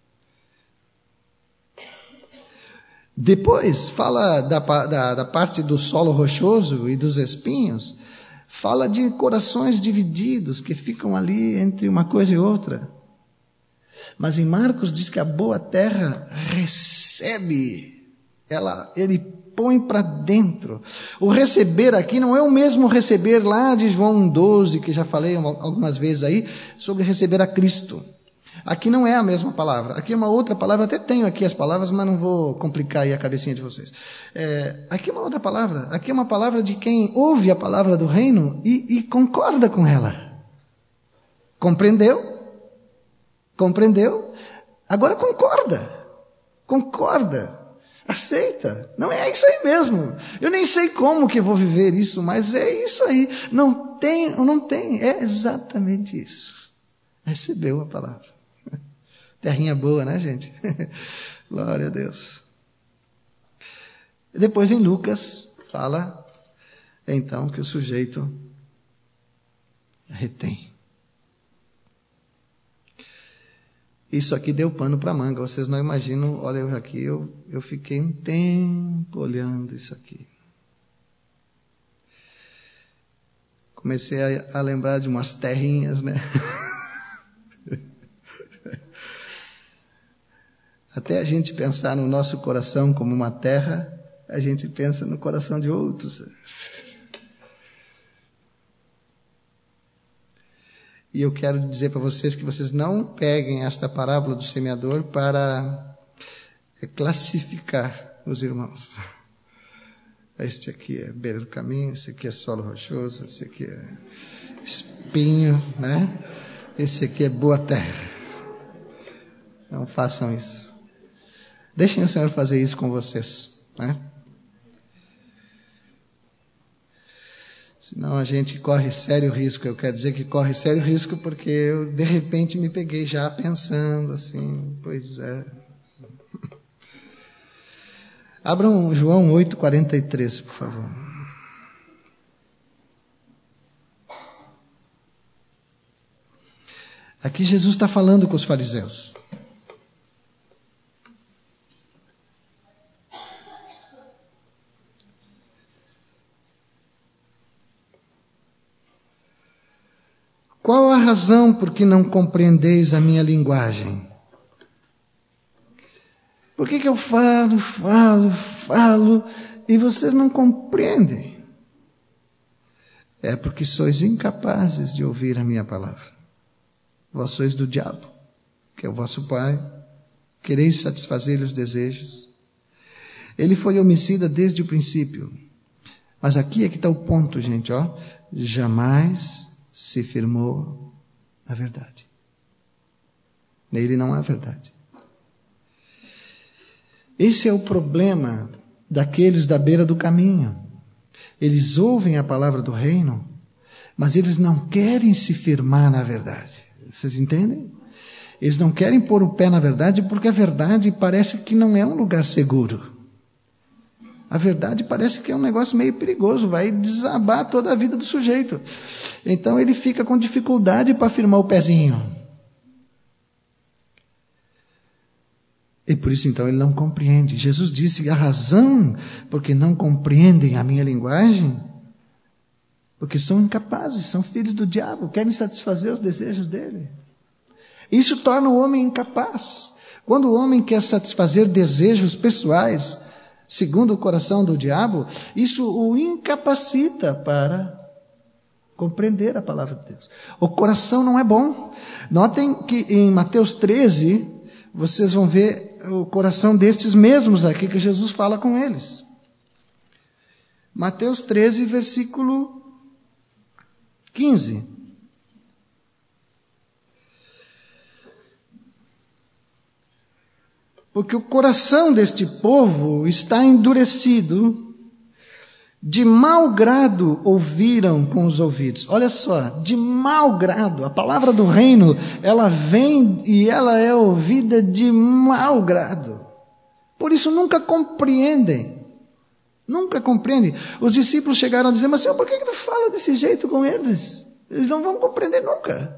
Depois, fala da parte do solo rochoso e dos espinhos, fala de corações divididos que ficam ali entre uma coisa e outra. Mas em Marcos diz que a boa terra recebe, ele põe para dentro. O receber aqui não é o mesmo receber lá de João 12, que já falei algumas vezes aí, sobre receber a Cristo. Aqui não é a mesma palavra, aqui é uma outra palavra. Até tenho aqui as palavras, mas não vou complicar aí a cabecinha de vocês. Aqui é uma outra palavra, aqui é uma palavra de quem ouve a palavra do reino e concorda com ela. Compreendeu? Compreendeu? Agora concorda, aceita. Não é isso aí mesmo. Eu nem sei como que vou viver isso, mas é isso aí. Não tem, é exatamente isso. Recebeu a palavra. Terrinha boa, né, gente? Glória a Deus. Depois em Lucas fala, então, que o sujeito retém. Isso aqui deu pano para manga, vocês não imaginam, olha eu aqui, eu fiquei um tempo olhando isso aqui. Comecei a lembrar de umas terrinhas, né? Até a gente pensar no nosso coração como uma terra, a gente pensa no coração de outros. E eu quero dizer para vocês que vocês não peguem esta parábola do semeador para classificar os irmãos. Este aqui é beira do caminho, esse aqui é solo rochoso, esse aqui é espinho, né? Esse aqui é boa terra. Não façam isso. Deixem o Senhor fazer isso com vocês, né? Senão a gente corre sério risco. Eu quero dizer que corre sério risco porque eu, de repente, me peguei já pensando assim, pois é. Abram João 8:43, por favor. Aqui Jesus está falando com os fariseus. Qual a razão por que não compreendeis a minha linguagem? Por que eu falo e vocês não compreendem? É porque sois incapazes de ouvir a minha palavra. Vós sois do diabo, que é o vosso pai, quereis satisfazer-lhe os desejos. Ele foi homicida desde o princípio. Mas aqui é que está o ponto, gente, ó. Jamais se firmou na verdade. Nele não há verdade. Esse é o problema daqueles da beira do caminho. Eles ouvem a palavra do reino, mas eles não querem se firmar na verdade. Vocês entendem? Eles não querem pôr o pé na verdade porque a verdade parece que não é um lugar seguro. A verdade parece que é um negócio meio perigoso, vai desabar toda a vida do sujeito. Então ele fica com dificuldade para firmar o pezinho. E por isso então ele não compreende. Jesus disse, a razão porque não compreendem a minha linguagem, porque são incapazes, são filhos do diabo, querem satisfazer os desejos dele. Isso torna o homem incapaz. Quando o homem quer satisfazer desejos pessoais, segundo o coração do diabo, isso o incapacita para compreender a palavra de Deus. O coração não é bom. Notem que em Mateus 13, vocês vão ver o coração destes mesmos aqui que Jesus fala com eles. Mateus 13, versículo 15. Porque o coração deste povo está endurecido, de mau grado ouviram com os ouvidos. Olha só, de mau grado. A palavra do reino, ela vem e ela é ouvida de mau grado. Por isso nunca compreendem. Nunca compreendem. Os discípulos chegaram a dizer, mas Senhor, por que tu fala desse jeito com eles? Eles não vão compreender nunca.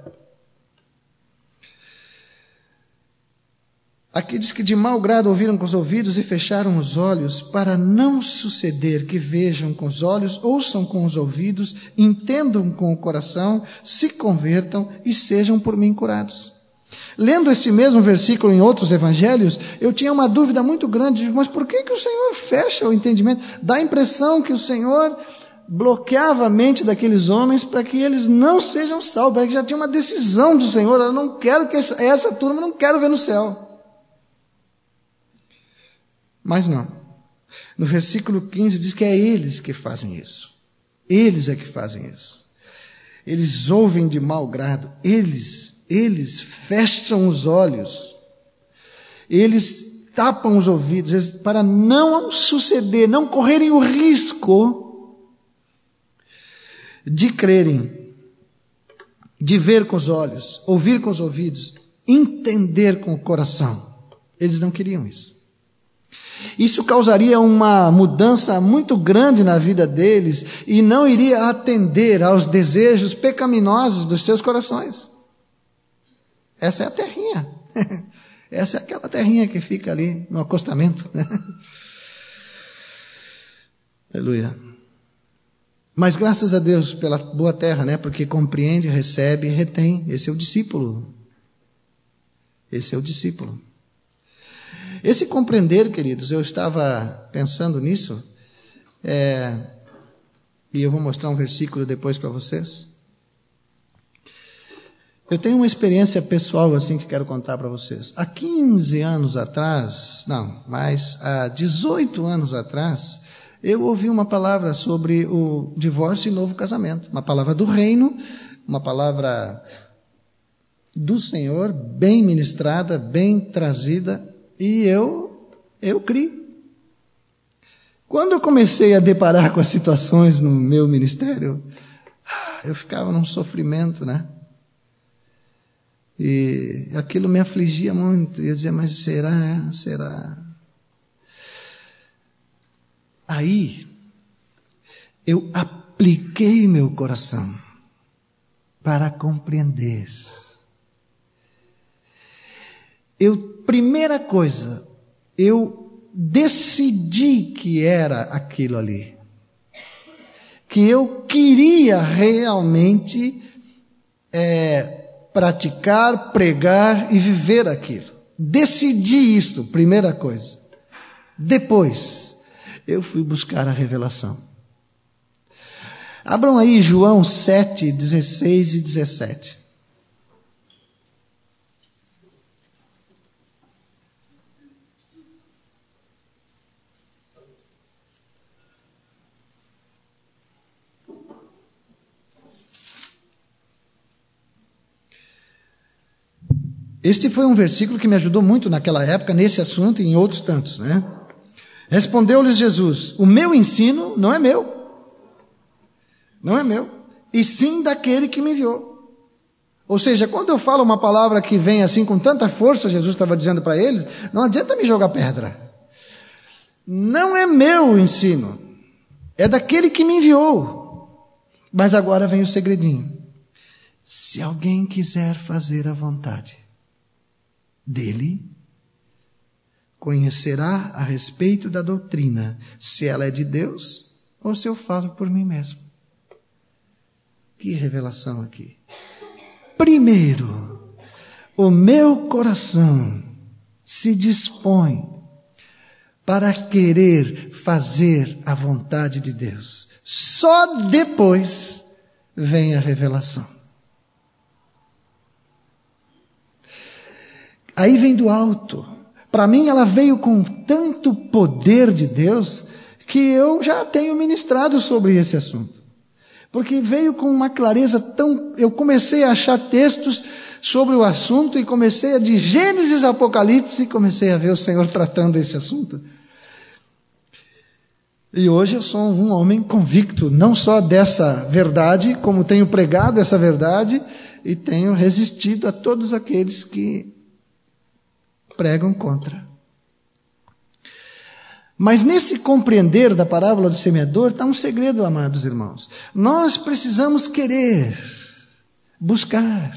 Aqui diz que de mau grado ouviram com os ouvidos e fecharam os olhos, para não suceder que vejam com os olhos, ouçam com os ouvidos, entendam com o coração, se convertam e sejam por mim curados. Lendo este mesmo versículo em outros evangelhos, eu tinha uma dúvida muito grande, mas por que o Senhor fecha o entendimento? Dá a impressão que o Senhor bloqueava a mente daqueles homens para que eles não sejam salvos, para que já tinha uma decisão do Senhor, eu não quero que essa turma, não quero ver no céu. Mas não. No versículo 15 diz que é eles que fazem isso. Eles é que fazem isso. Eles ouvem de mau grado. Eles fecham os olhos. Eles tapam os ouvidos para não suceder, não correrem o risco de crerem, de ver com os olhos, ouvir com os ouvidos entender com o coração. Eles não queriam isso. Isso causaria uma mudança muito grande na vida deles e não iria atender aos desejos pecaminosos dos seus corações. Essa é a terrinha. Essa é aquela terrinha que fica ali no acostamento. Aleluia. Mas graças a Deus pela boa terra, né? Porque compreende, recebe e retém. Esse é o discípulo. Esse é o discípulo. Esse compreender, queridos, eu estava pensando nisso, e eu vou mostrar um versículo depois para vocês. Eu tenho uma experiência pessoal assim que quero contar para vocês. Há 15 anos atrás, não, mas há 18 anos atrás, eu ouvi uma palavra sobre o divórcio e novo casamento. Uma palavra do reino, uma palavra do Senhor, bem ministrada, bem trazida, e eu criei. Quando eu comecei a deparar com as situações no meu ministério, eu ficava num sofrimento, né? E aquilo me afligia muito. E eu dizia, mas será? Aí, eu apliquei meu coração para compreender. Primeira coisa, eu decidi que era aquilo ali. Que eu queria realmente praticar, pregar e viver aquilo. Decidi isso, primeira coisa. Depois, eu fui buscar a revelação. Abram aí João 7, 16 e 17. Este foi um versículo que me ajudou muito naquela época, nesse assunto e em outros tantos, né? Respondeu-lhes Jesus, o meu ensino não é meu, e sim daquele que me enviou. Ou seja, quando eu falo uma palavra que vem assim com tanta força, Jesus estava dizendo para eles, não adianta me jogar pedra. Não é meu o ensino, é daquele que me enviou. Mas agora vem o segredinho. Se alguém quiser fazer a vontade dele, conhecerá a respeito da doutrina, se ela é de Deus ou se eu falo por mim mesmo. Que revelação aqui. Primeiro, o meu coração se dispõe para querer fazer a vontade de Deus. Só depois vem a revelação. Aí vem do alto. Para mim ela veio com tanto poder de Deus que eu já tenho ministrado sobre esse assunto. Porque veio com uma clareza tão... Eu comecei a achar textos sobre o assunto e comecei de Gênesis a Apocalipse, e comecei a ver o Senhor tratando esse assunto. E hoje eu sou um homem convicto, não só dessa verdade, como tenho pregado essa verdade e tenho resistido a todos aqueles que pregam contra. Mas nesse compreender da parábola do semeador está um segredo, amados irmãos. Nós precisamos querer, buscar.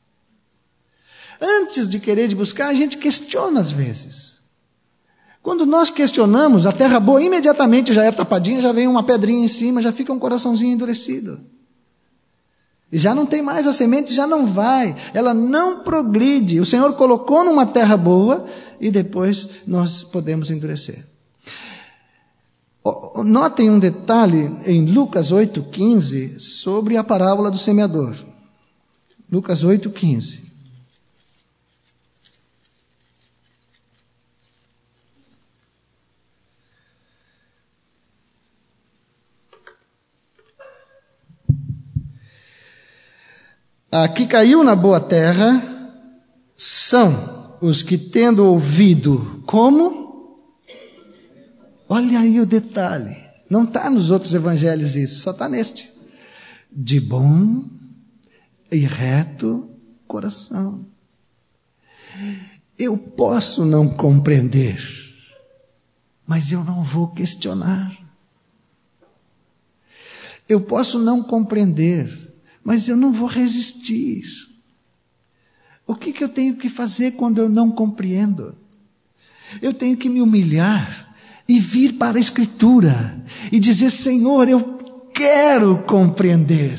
Antes de querer de buscar, a gente questiona às vezes. Quando nós questionamos, a terra boa imediatamente já é tapadinha, já vem uma pedrinha em cima, já fica um coraçãozinho endurecido. E já não tem mais a semente, já não vai, ela não progride. O Senhor colocou numa terra boa e depois nós podemos endurecer. Notem um detalhe em Lucas 8,15 sobre a parábola do semeador. Lucas 8,15. A que caiu na boa terra são os que, tendo ouvido, como? Olha aí o detalhe. Não está nos outros evangelhos isso, só está neste. De bom e reto coração. Eu posso não compreender, mas eu não vou questionar. Eu posso não compreender, mas eu não vou resistir. O que eu tenho que fazer quando eu não compreendo? Eu tenho que me humilhar e vir para a Escritura e dizer: Senhor, eu quero compreender.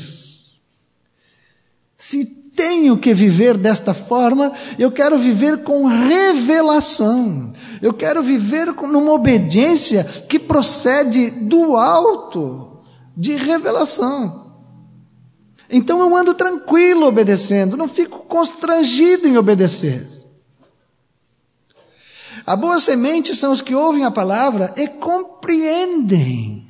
Se tenho que viver desta forma, eu quero viver com revelação. Eu quero viver numa obediência que procede do alto, de revelação. Então eu ando tranquilo obedecendo, não fico constrangido em obedecer. A boa semente são os que ouvem a palavra e compreendem.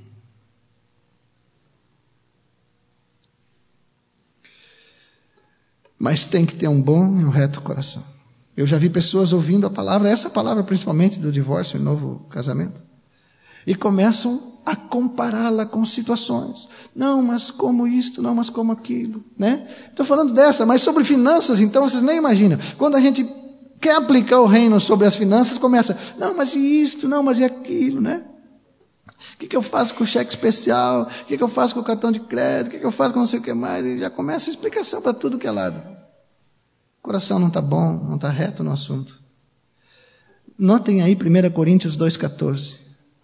Mas tem que ter um bom e um reto coração. Eu já vi pessoas ouvindo a palavra, essa palavra principalmente do divórcio e novo casamento, e começam a compará-la com situações. Não, mas como isto, não, mas como aquilo, né? Estou falando dessa, mas sobre finanças, então, vocês nem imaginam. Quando a gente quer aplicar o reino sobre as finanças, começa, não, mas e isto, não, mas e aquilo, né? O que eu faço com o cheque especial? O que eu faço com o cartão de crédito? O que eu faço com não sei o que mais? E já começa a explicação para tudo que é lado. O coração não está bom, não está reto no assunto. Notem aí 1 Coríntios 2,14.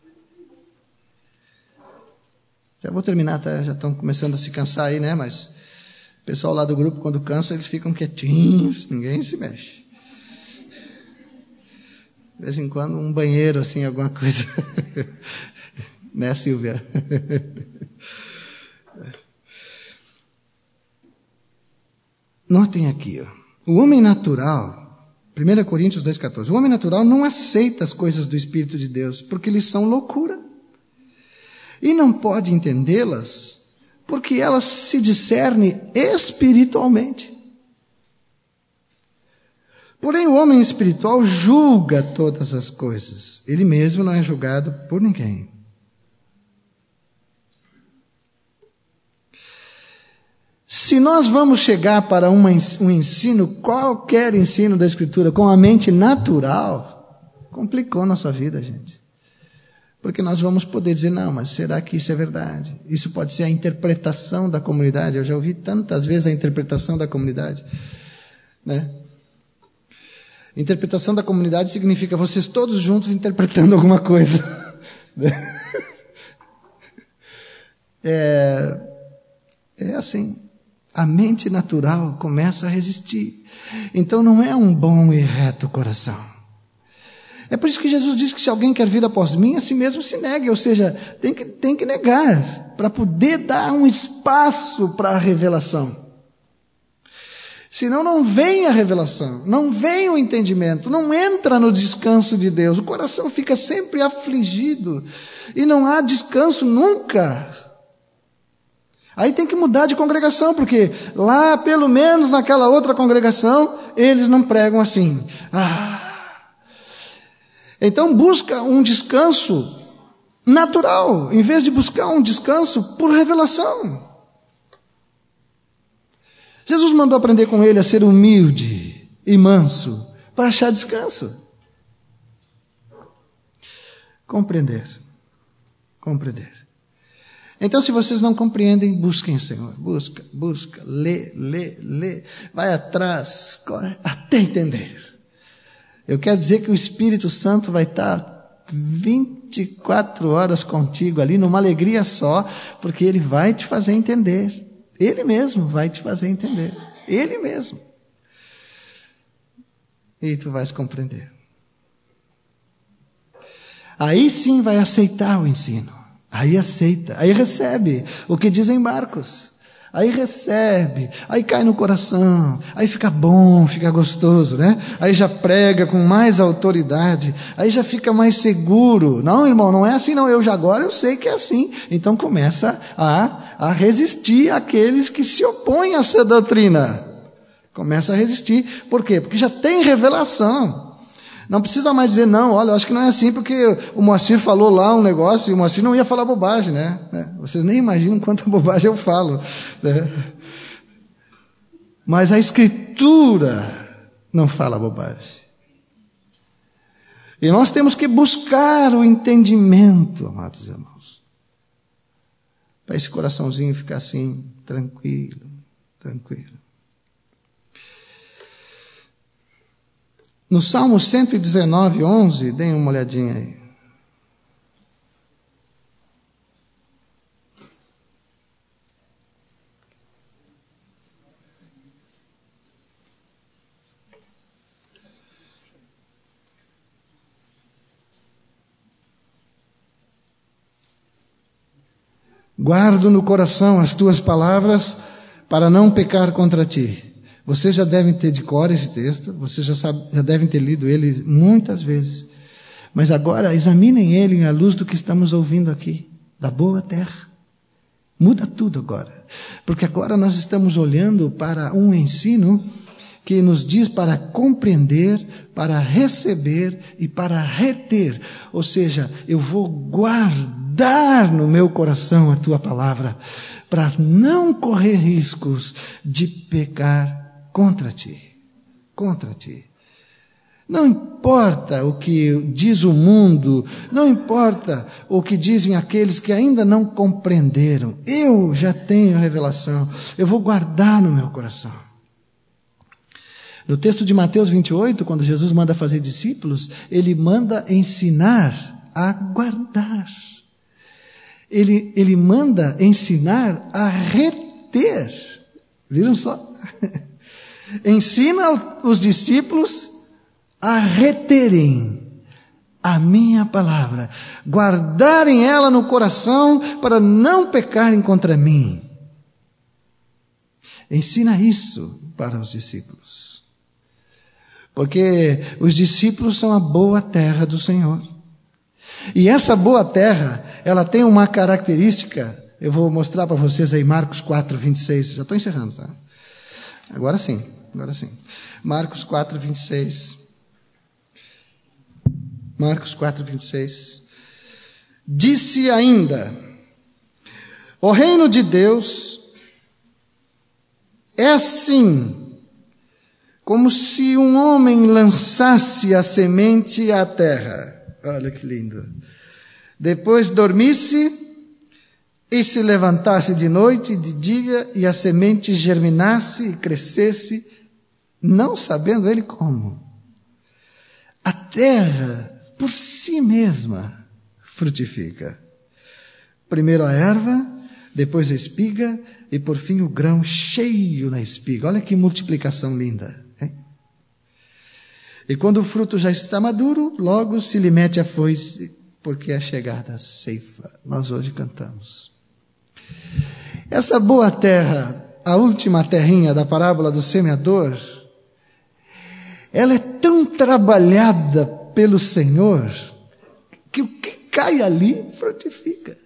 Já vou terminar, tá? Já estão começando a se cansar aí, né? Mas o pessoal lá do grupo, quando cansa, eles ficam quietinhos, ninguém se mexe. De vez em quando, um banheiro, assim, alguma coisa. Né, Silvia? Notem aqui, ó. O homem natural, 1 Coríntios 2,14, o homem natural não aceita as coisas do Espírito de Deus, porque lhes são loucura. E não pode entendê-las, porque elas se discernem espiritualmente. Porém, o homem espiritual julga todas as coisas. Ele mesmo não é julgado por ninguém. Se nós vamos chegar para um ensino, qualquer ensino da Escritura, com a mente natural, complicou nossa vida, gente. Porque nós vamos poder dizer, não, mas será que isso é verdade? Isso pode ser a interpretação da comunidade. Eu já ouvi tantas vezes a interpretação da comunidade, né? Interpretação da comunidade significa vocês todos juntos interpretando alguma coisa. É assim. A mente natural começa a resistir. Então não é um bom e reto coração. É por isso que Jesus diz que se alguém quer vir após mim, a si mesmo se negue. Ou seja, tem que negar para poder dar um espaço para a revelação. Senão não vem a revelação, não vem o entendimento, não entra no descanso de Deus. O coração fica sempre afligido e não há descanso nunca. Aí tem que mudar de congregação, porque lá, pelo menos naquela outra congregação, eles não pregam assim. Então busca um descanso natural, em vez de buscar um descanso por revelação. Jesus mandou aprender com ele a ser humilde e manso, para achar descanso. Compreender. Então, se vocês não compreendem, busquem o Senhor. Busca, lê. Vai atrás, corre, até entender. Eu quero dizer que o Espírito Santo vai estar 24 horas contigo ali, numa alegria só, porque Ele vai te fazer entender. Ele mesmo vai te fazer entender. Ele mesmo. E tu vais compreender. Aí sim vai aceitar o ensino. Aí aceita. Aí recebe o que dizem Marcos. Aí recebe. Aí cai no coração. Aí fica bom, fica gostoso, né? Aí já prega com mais autoridade. Aí já fica mais seguro. Não, irmão, não é assim não. Agora eu sei que é assim. Então começa a resistir àqueles que se opõem a essa doutrina. Começa a resistir. Por quê? Porque já tem revelação. Não precisa mais dizer, não, olha, eu acho que não é assim, porque o Moacir falou lá um negócio, e o Moacir não ia falar bobagem, né? Vocês nem imaginam quanta bobagem eu falo, né? Mas a Escritura não fala bobagem. E nós temos que buscar o entendimento, amados irmãos, para esse coraçãozinho ficar assim, tranquilo, tranquilo. No Salmo 119, 11, deem uma olhadinha aí. Guardo no coração as tuas palavras para não pecar contra ti. Vocês já devem ter de cor esse texto, vocês já devem ter lido ele muitas vezes. Mas agora examinem ele à luz do que estamos ouvindo aqui, da boa terra. Muda tudo agora. Porque agora nós estamos olhando para um ensino que nos diz para compreender, para receber e para reter. Ou seja, eu vou guardar no meu coração a tua palavra, para não correr riscos de pecar contra ti. Contra ti. Não importa o que diz o mundo, não importa o que dizem aqueles que ainda não compreenderam. Eu já tenho a revelação, eu vou guardar no meu coração. No texto de Mateus 28, quando Jesus manda fazer discípulos, ele manda ensinar a guardar. Ele manda ensinar a reter. Viram só? Ensina os discípulos a reterem a minha palavra, guardarem ela no coração para não pecarem contra mim. Ensina isso para os discípulos. Porque os discípulos são a boa terra do Senhor. E essa boa terra, ela tem uma característica, eu vou mostrar para vocês aí, Marcos 4, 26. Já estou encerrando, tá? Agora sim. Marcos 4, 26. Marcos 4, 26. Disse ainda: o reino de Deus é assim, como se um homem lançasse a semente à terra. Olha que lindo. Depois dormisse e se levantasse de noite e de dia, e a semente germinasse e crescesse, não sabendo ele como. A terra, por si mesma, frutifica. Primeiro a erva, depois a espiga, e por fim o grão cheio na espiga. Olha que multiplicação linda. Hein? E quando o fruto já está maduro, logo se lhe mete a foice, porque é chegada a ceifa. Nós hoje cantamos. Essa boa terra, a última terrinha da parábola do semeador, ela é tão trabalhada pelo Senhor, que o que cai ali frutifica.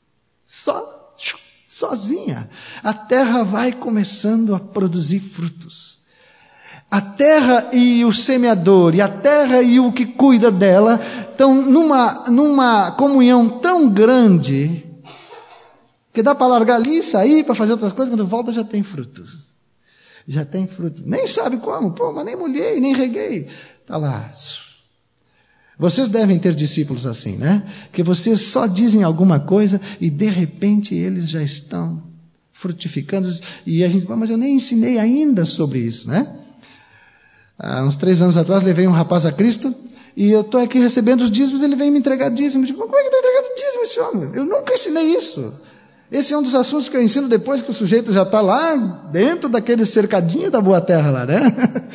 Sozinha. A terra vai começando a produzir frutos. A terra e o semeador, e a terra e o que cuida dela, estão numa comunhão tão grande, que dá para largar ali, sair, para fazer outras coisas, quando volta já tem frutos. Já tem fruto. Nem sabe como, mas nem molhei, nem reguei. Está lá. Vocês devem ter discípulos assim, né? Que vocês só dizem alguma coisa e de repente eles já estão frutificando. E a gente fala, mas eu nem ensinei ainda sobre isso, né? Há uns 3 anos atrás levei um rapaz a Cristo e eu estou aqui recebendo os dízimos, ele vem me entregar dízimos. Como é que está entregando dízimo esse homem? Eu nunca ensinei isso. Esse é um dos assuntos que eu ensino depois que o sujeito já está lá dentro daquele cercadinho da boa terra lá, né?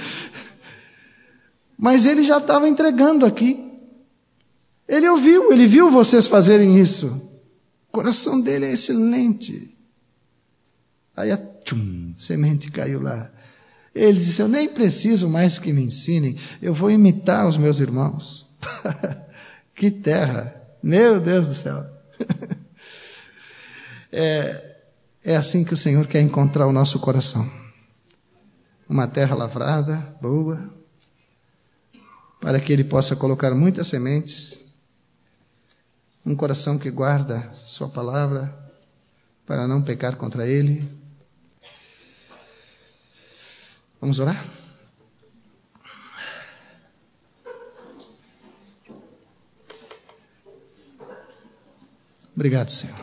Mas ele já estava entregando aqui. Ele viu vocês fazerem isso. O coração dele é excelente. Aí a semente caiu lá. Ele disse, eu nem preciso mais que me ensinem, eu vou imitar os meus irmãos. Que terra! Meu Deus do céu! É assim que o Senhor quer encontrar o nosso coração. Uma terra lavrada, boa, para que Ele possa colocar muitas sementes, um coração que guarda Sua palavra, para não pecar contra Ele. Vamos orar? Obrigado, Senhor.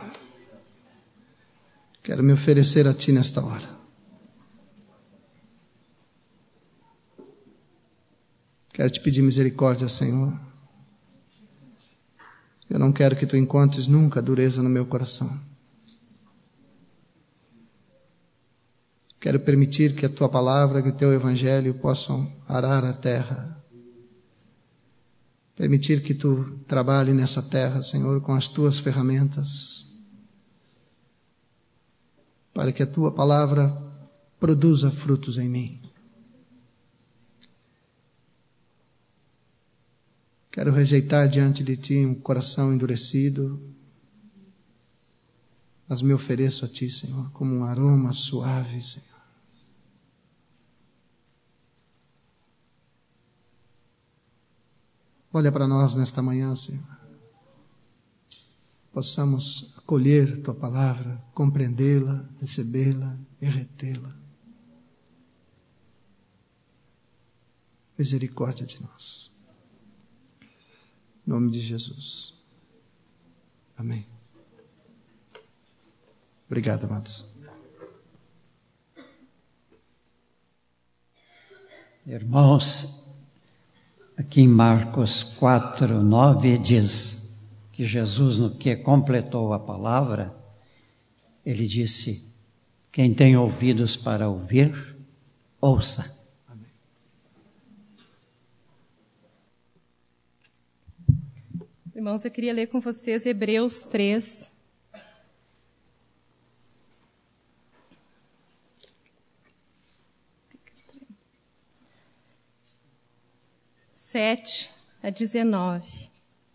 Quero me oferecer a Ti nesta hora. Quero Te pedir misericórdia, Senhor. Eu não quero que Tu encontres nunca dureza no meu coração. Quero permitir que a Tua palavra, que o Teu evangelho possam arar a terra. Permitir que Tu trabalhe nessa terra, Senhor, com as Tuas ferramentas, para que a Tua palavra produza frutos em mim. Quero rejeitar diante de Ti um coração endurecido, mas me ofereço a Ti, Senhor, como um aroma suave, Senhor. Olha para nós nesta manhã, Senhor. Possamos acolher Tua palavra, compreendê-la, recebê-la e retê-la. Misericórdia de nós. Em nome de Jesus. Amém. Obrigado, amados. Irmãos, aqui em Marcos 4:9 diz que Jesus, no que completou a palavra, ele disse: quem tem ouvidos para ouvir, ouça. Amém. Irmãos, eu queria ler com vocês Hebreus 3. (7 a 19).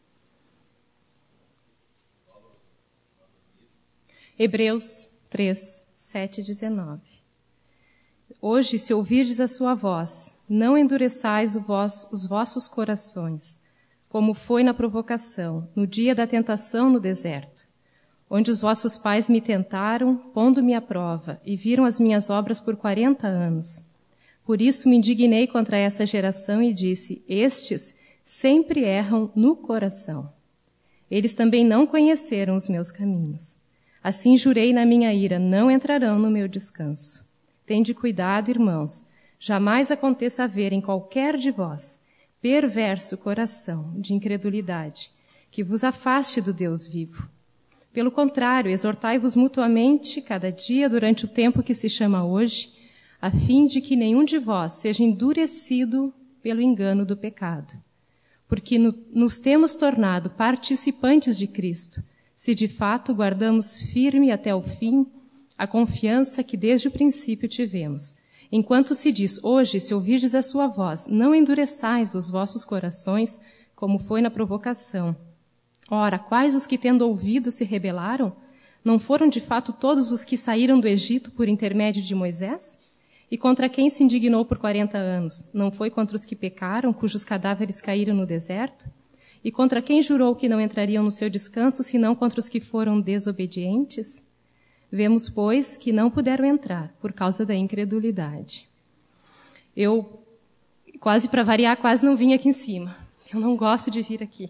Hebreus 3, 7 a 19. Hoje, se ouvirdes a sua voz, não endureçais os vossos corações, como foi na provocação, no dia da tentação no deserto, onde os vossos pais me tentaram, pondo-me à prova, e viram as minhas obras por 40 anos. Por isso me indignei contra essa geração e disse: estes sempre erram no coração. Eles também não conheceram os meus caminhos. Assim jurei na minha ira: não entrarão no meu descanso. Tende cuidado, irmãos, jamais aconteça haver em qualquer de vós perverso coração de incredulidade, que vos afaste do Deus vivo. Pelo contrário, exortai-vos mutuamente cada dia durante o tempo que se chama hoje, a fim de que nenhum de vós seja endurecido pelo engano do pecado. Porque nos temos tornado participantes de Cristo, se de fato guardamos firme até o fim a confiança que desde o princípio tivemos. Enquanto se diz: hoje, se ouvirdes a sua voz, não endureçais os vossos corações, como foi na provocação. Ora, quais os que, tendo ouvido, se rebelaram? Não foram de fato todos os que saíram do Egito por intermédio de Moisés? E contra quem se indignou por 40 anos? Não foi contra os que pecaram, cujos cadáveres caíram no deserto? E contra quem jurou que não entrariam no seu descanso, senão contra os que foram desobedientes? Vemos, pois, que não puderam entrar por causa da incredulidade. Eu, quase para variar, quase não vim aqui em cima. Eu não gosto de vir aqui.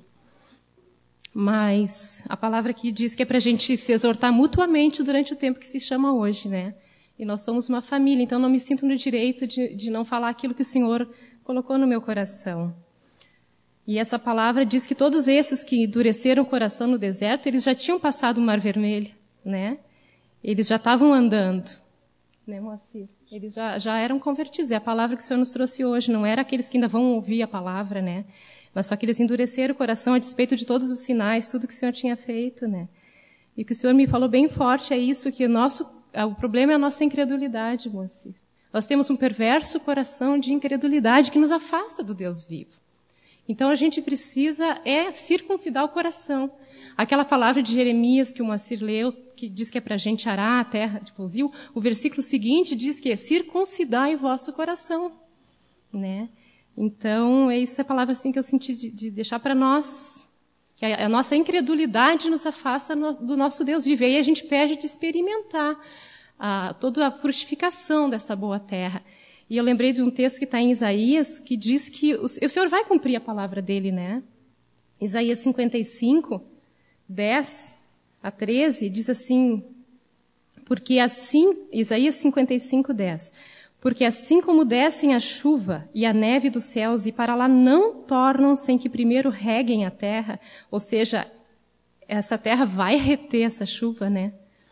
Mas a palavra aqui diz que é para a gente se exortar mutuamente durante o tempo que se chama hoje, né? E nós somos uma família, então não me sinto no direito de não falar aquilo que o Senhor colocou no meu coração. E essa palavra diz que todos esses que endureceram o coração no deserto, eles já tinham passado o Mar Vermelho, né? Eles já estavam andando, né, Moacir? Eles já eram convertidos. É a palavra que o Senhor nos trouxe hoje. Não era aqueles que ainda vão ouvir a palavra, né? Mas só que eles endureceram o coração a despeito de todos os sinais, tudo que o Senhor tinha feito, né? E o que o Senhor me falou bem forte é isso, que o problema é a nossa incredulidade, Moacir. Nós temos um perverso coração de incredulidade que nos afasta do Deus vivo. Então a gente precisa circuncidar o coração. Aquela palavra de Jeremias que o Moacir leu, que diz que é para a gente arar a terra de pousio, o versículo seguinte diz que é circuncidai o vosso coração, né? Então, essa é a palavra assim que eu senti de deixar para nós, que a nossa incredulidade nos afasta do nosso Deus vivo. E aí a gente perde de experimentar toda a frutificação dessa boa terra. E eu lembrei de um texto que está em Isaías, que diz que o Senhor vai cumprir a palavra dele, né? Isaías 55, 10 a 13, diz assim, porque assim, Isaías 55:10, porque assim como descem a chuva e a neve dos céus e para lá não tornam sem que primeiro reguem a terra, ou seja, essa terra vai reter essa chuva, né?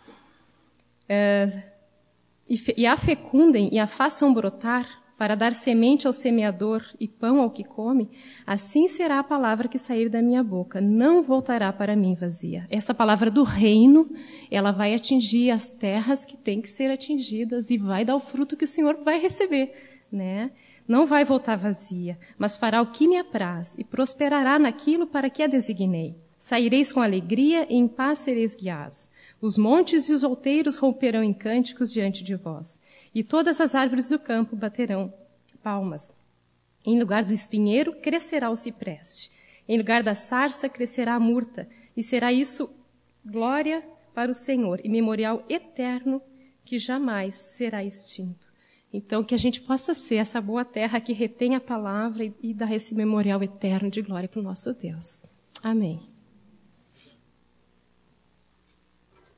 E a fecundem e a façam brotar para dar semente ao semeador e pão ao que come, assim será a palavra que sair da minha boca, não voltará para mim vazia. Essa palavra do reino, ela vai atingir as terras que têm que ser atingidas e vai dar o fruto que o Senhor vai receber, né? Não vai voltar vazia, mas fará o que me apraz e prosperará naquilo para que a designei. Saireis com alegria e em paz sereis guiados. Os montes e os outeiros romperão em cânticos diante de vós, e todas as árvores do campo baterão palmas. Em lugar do espinheiro crescerá o cipreste, em lugar da sarça crescerá a murta, e será isso glória para o Senhor e memorial eterno que jamais será extinto. Então, que a gente possa ser essa boa terra que retém a palavra e dá esse memorial eterno de glória para o nosso Deus. Amém.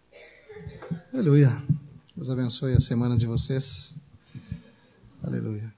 Aleluia. Deus abençoe a semana de vocês. Aleluia.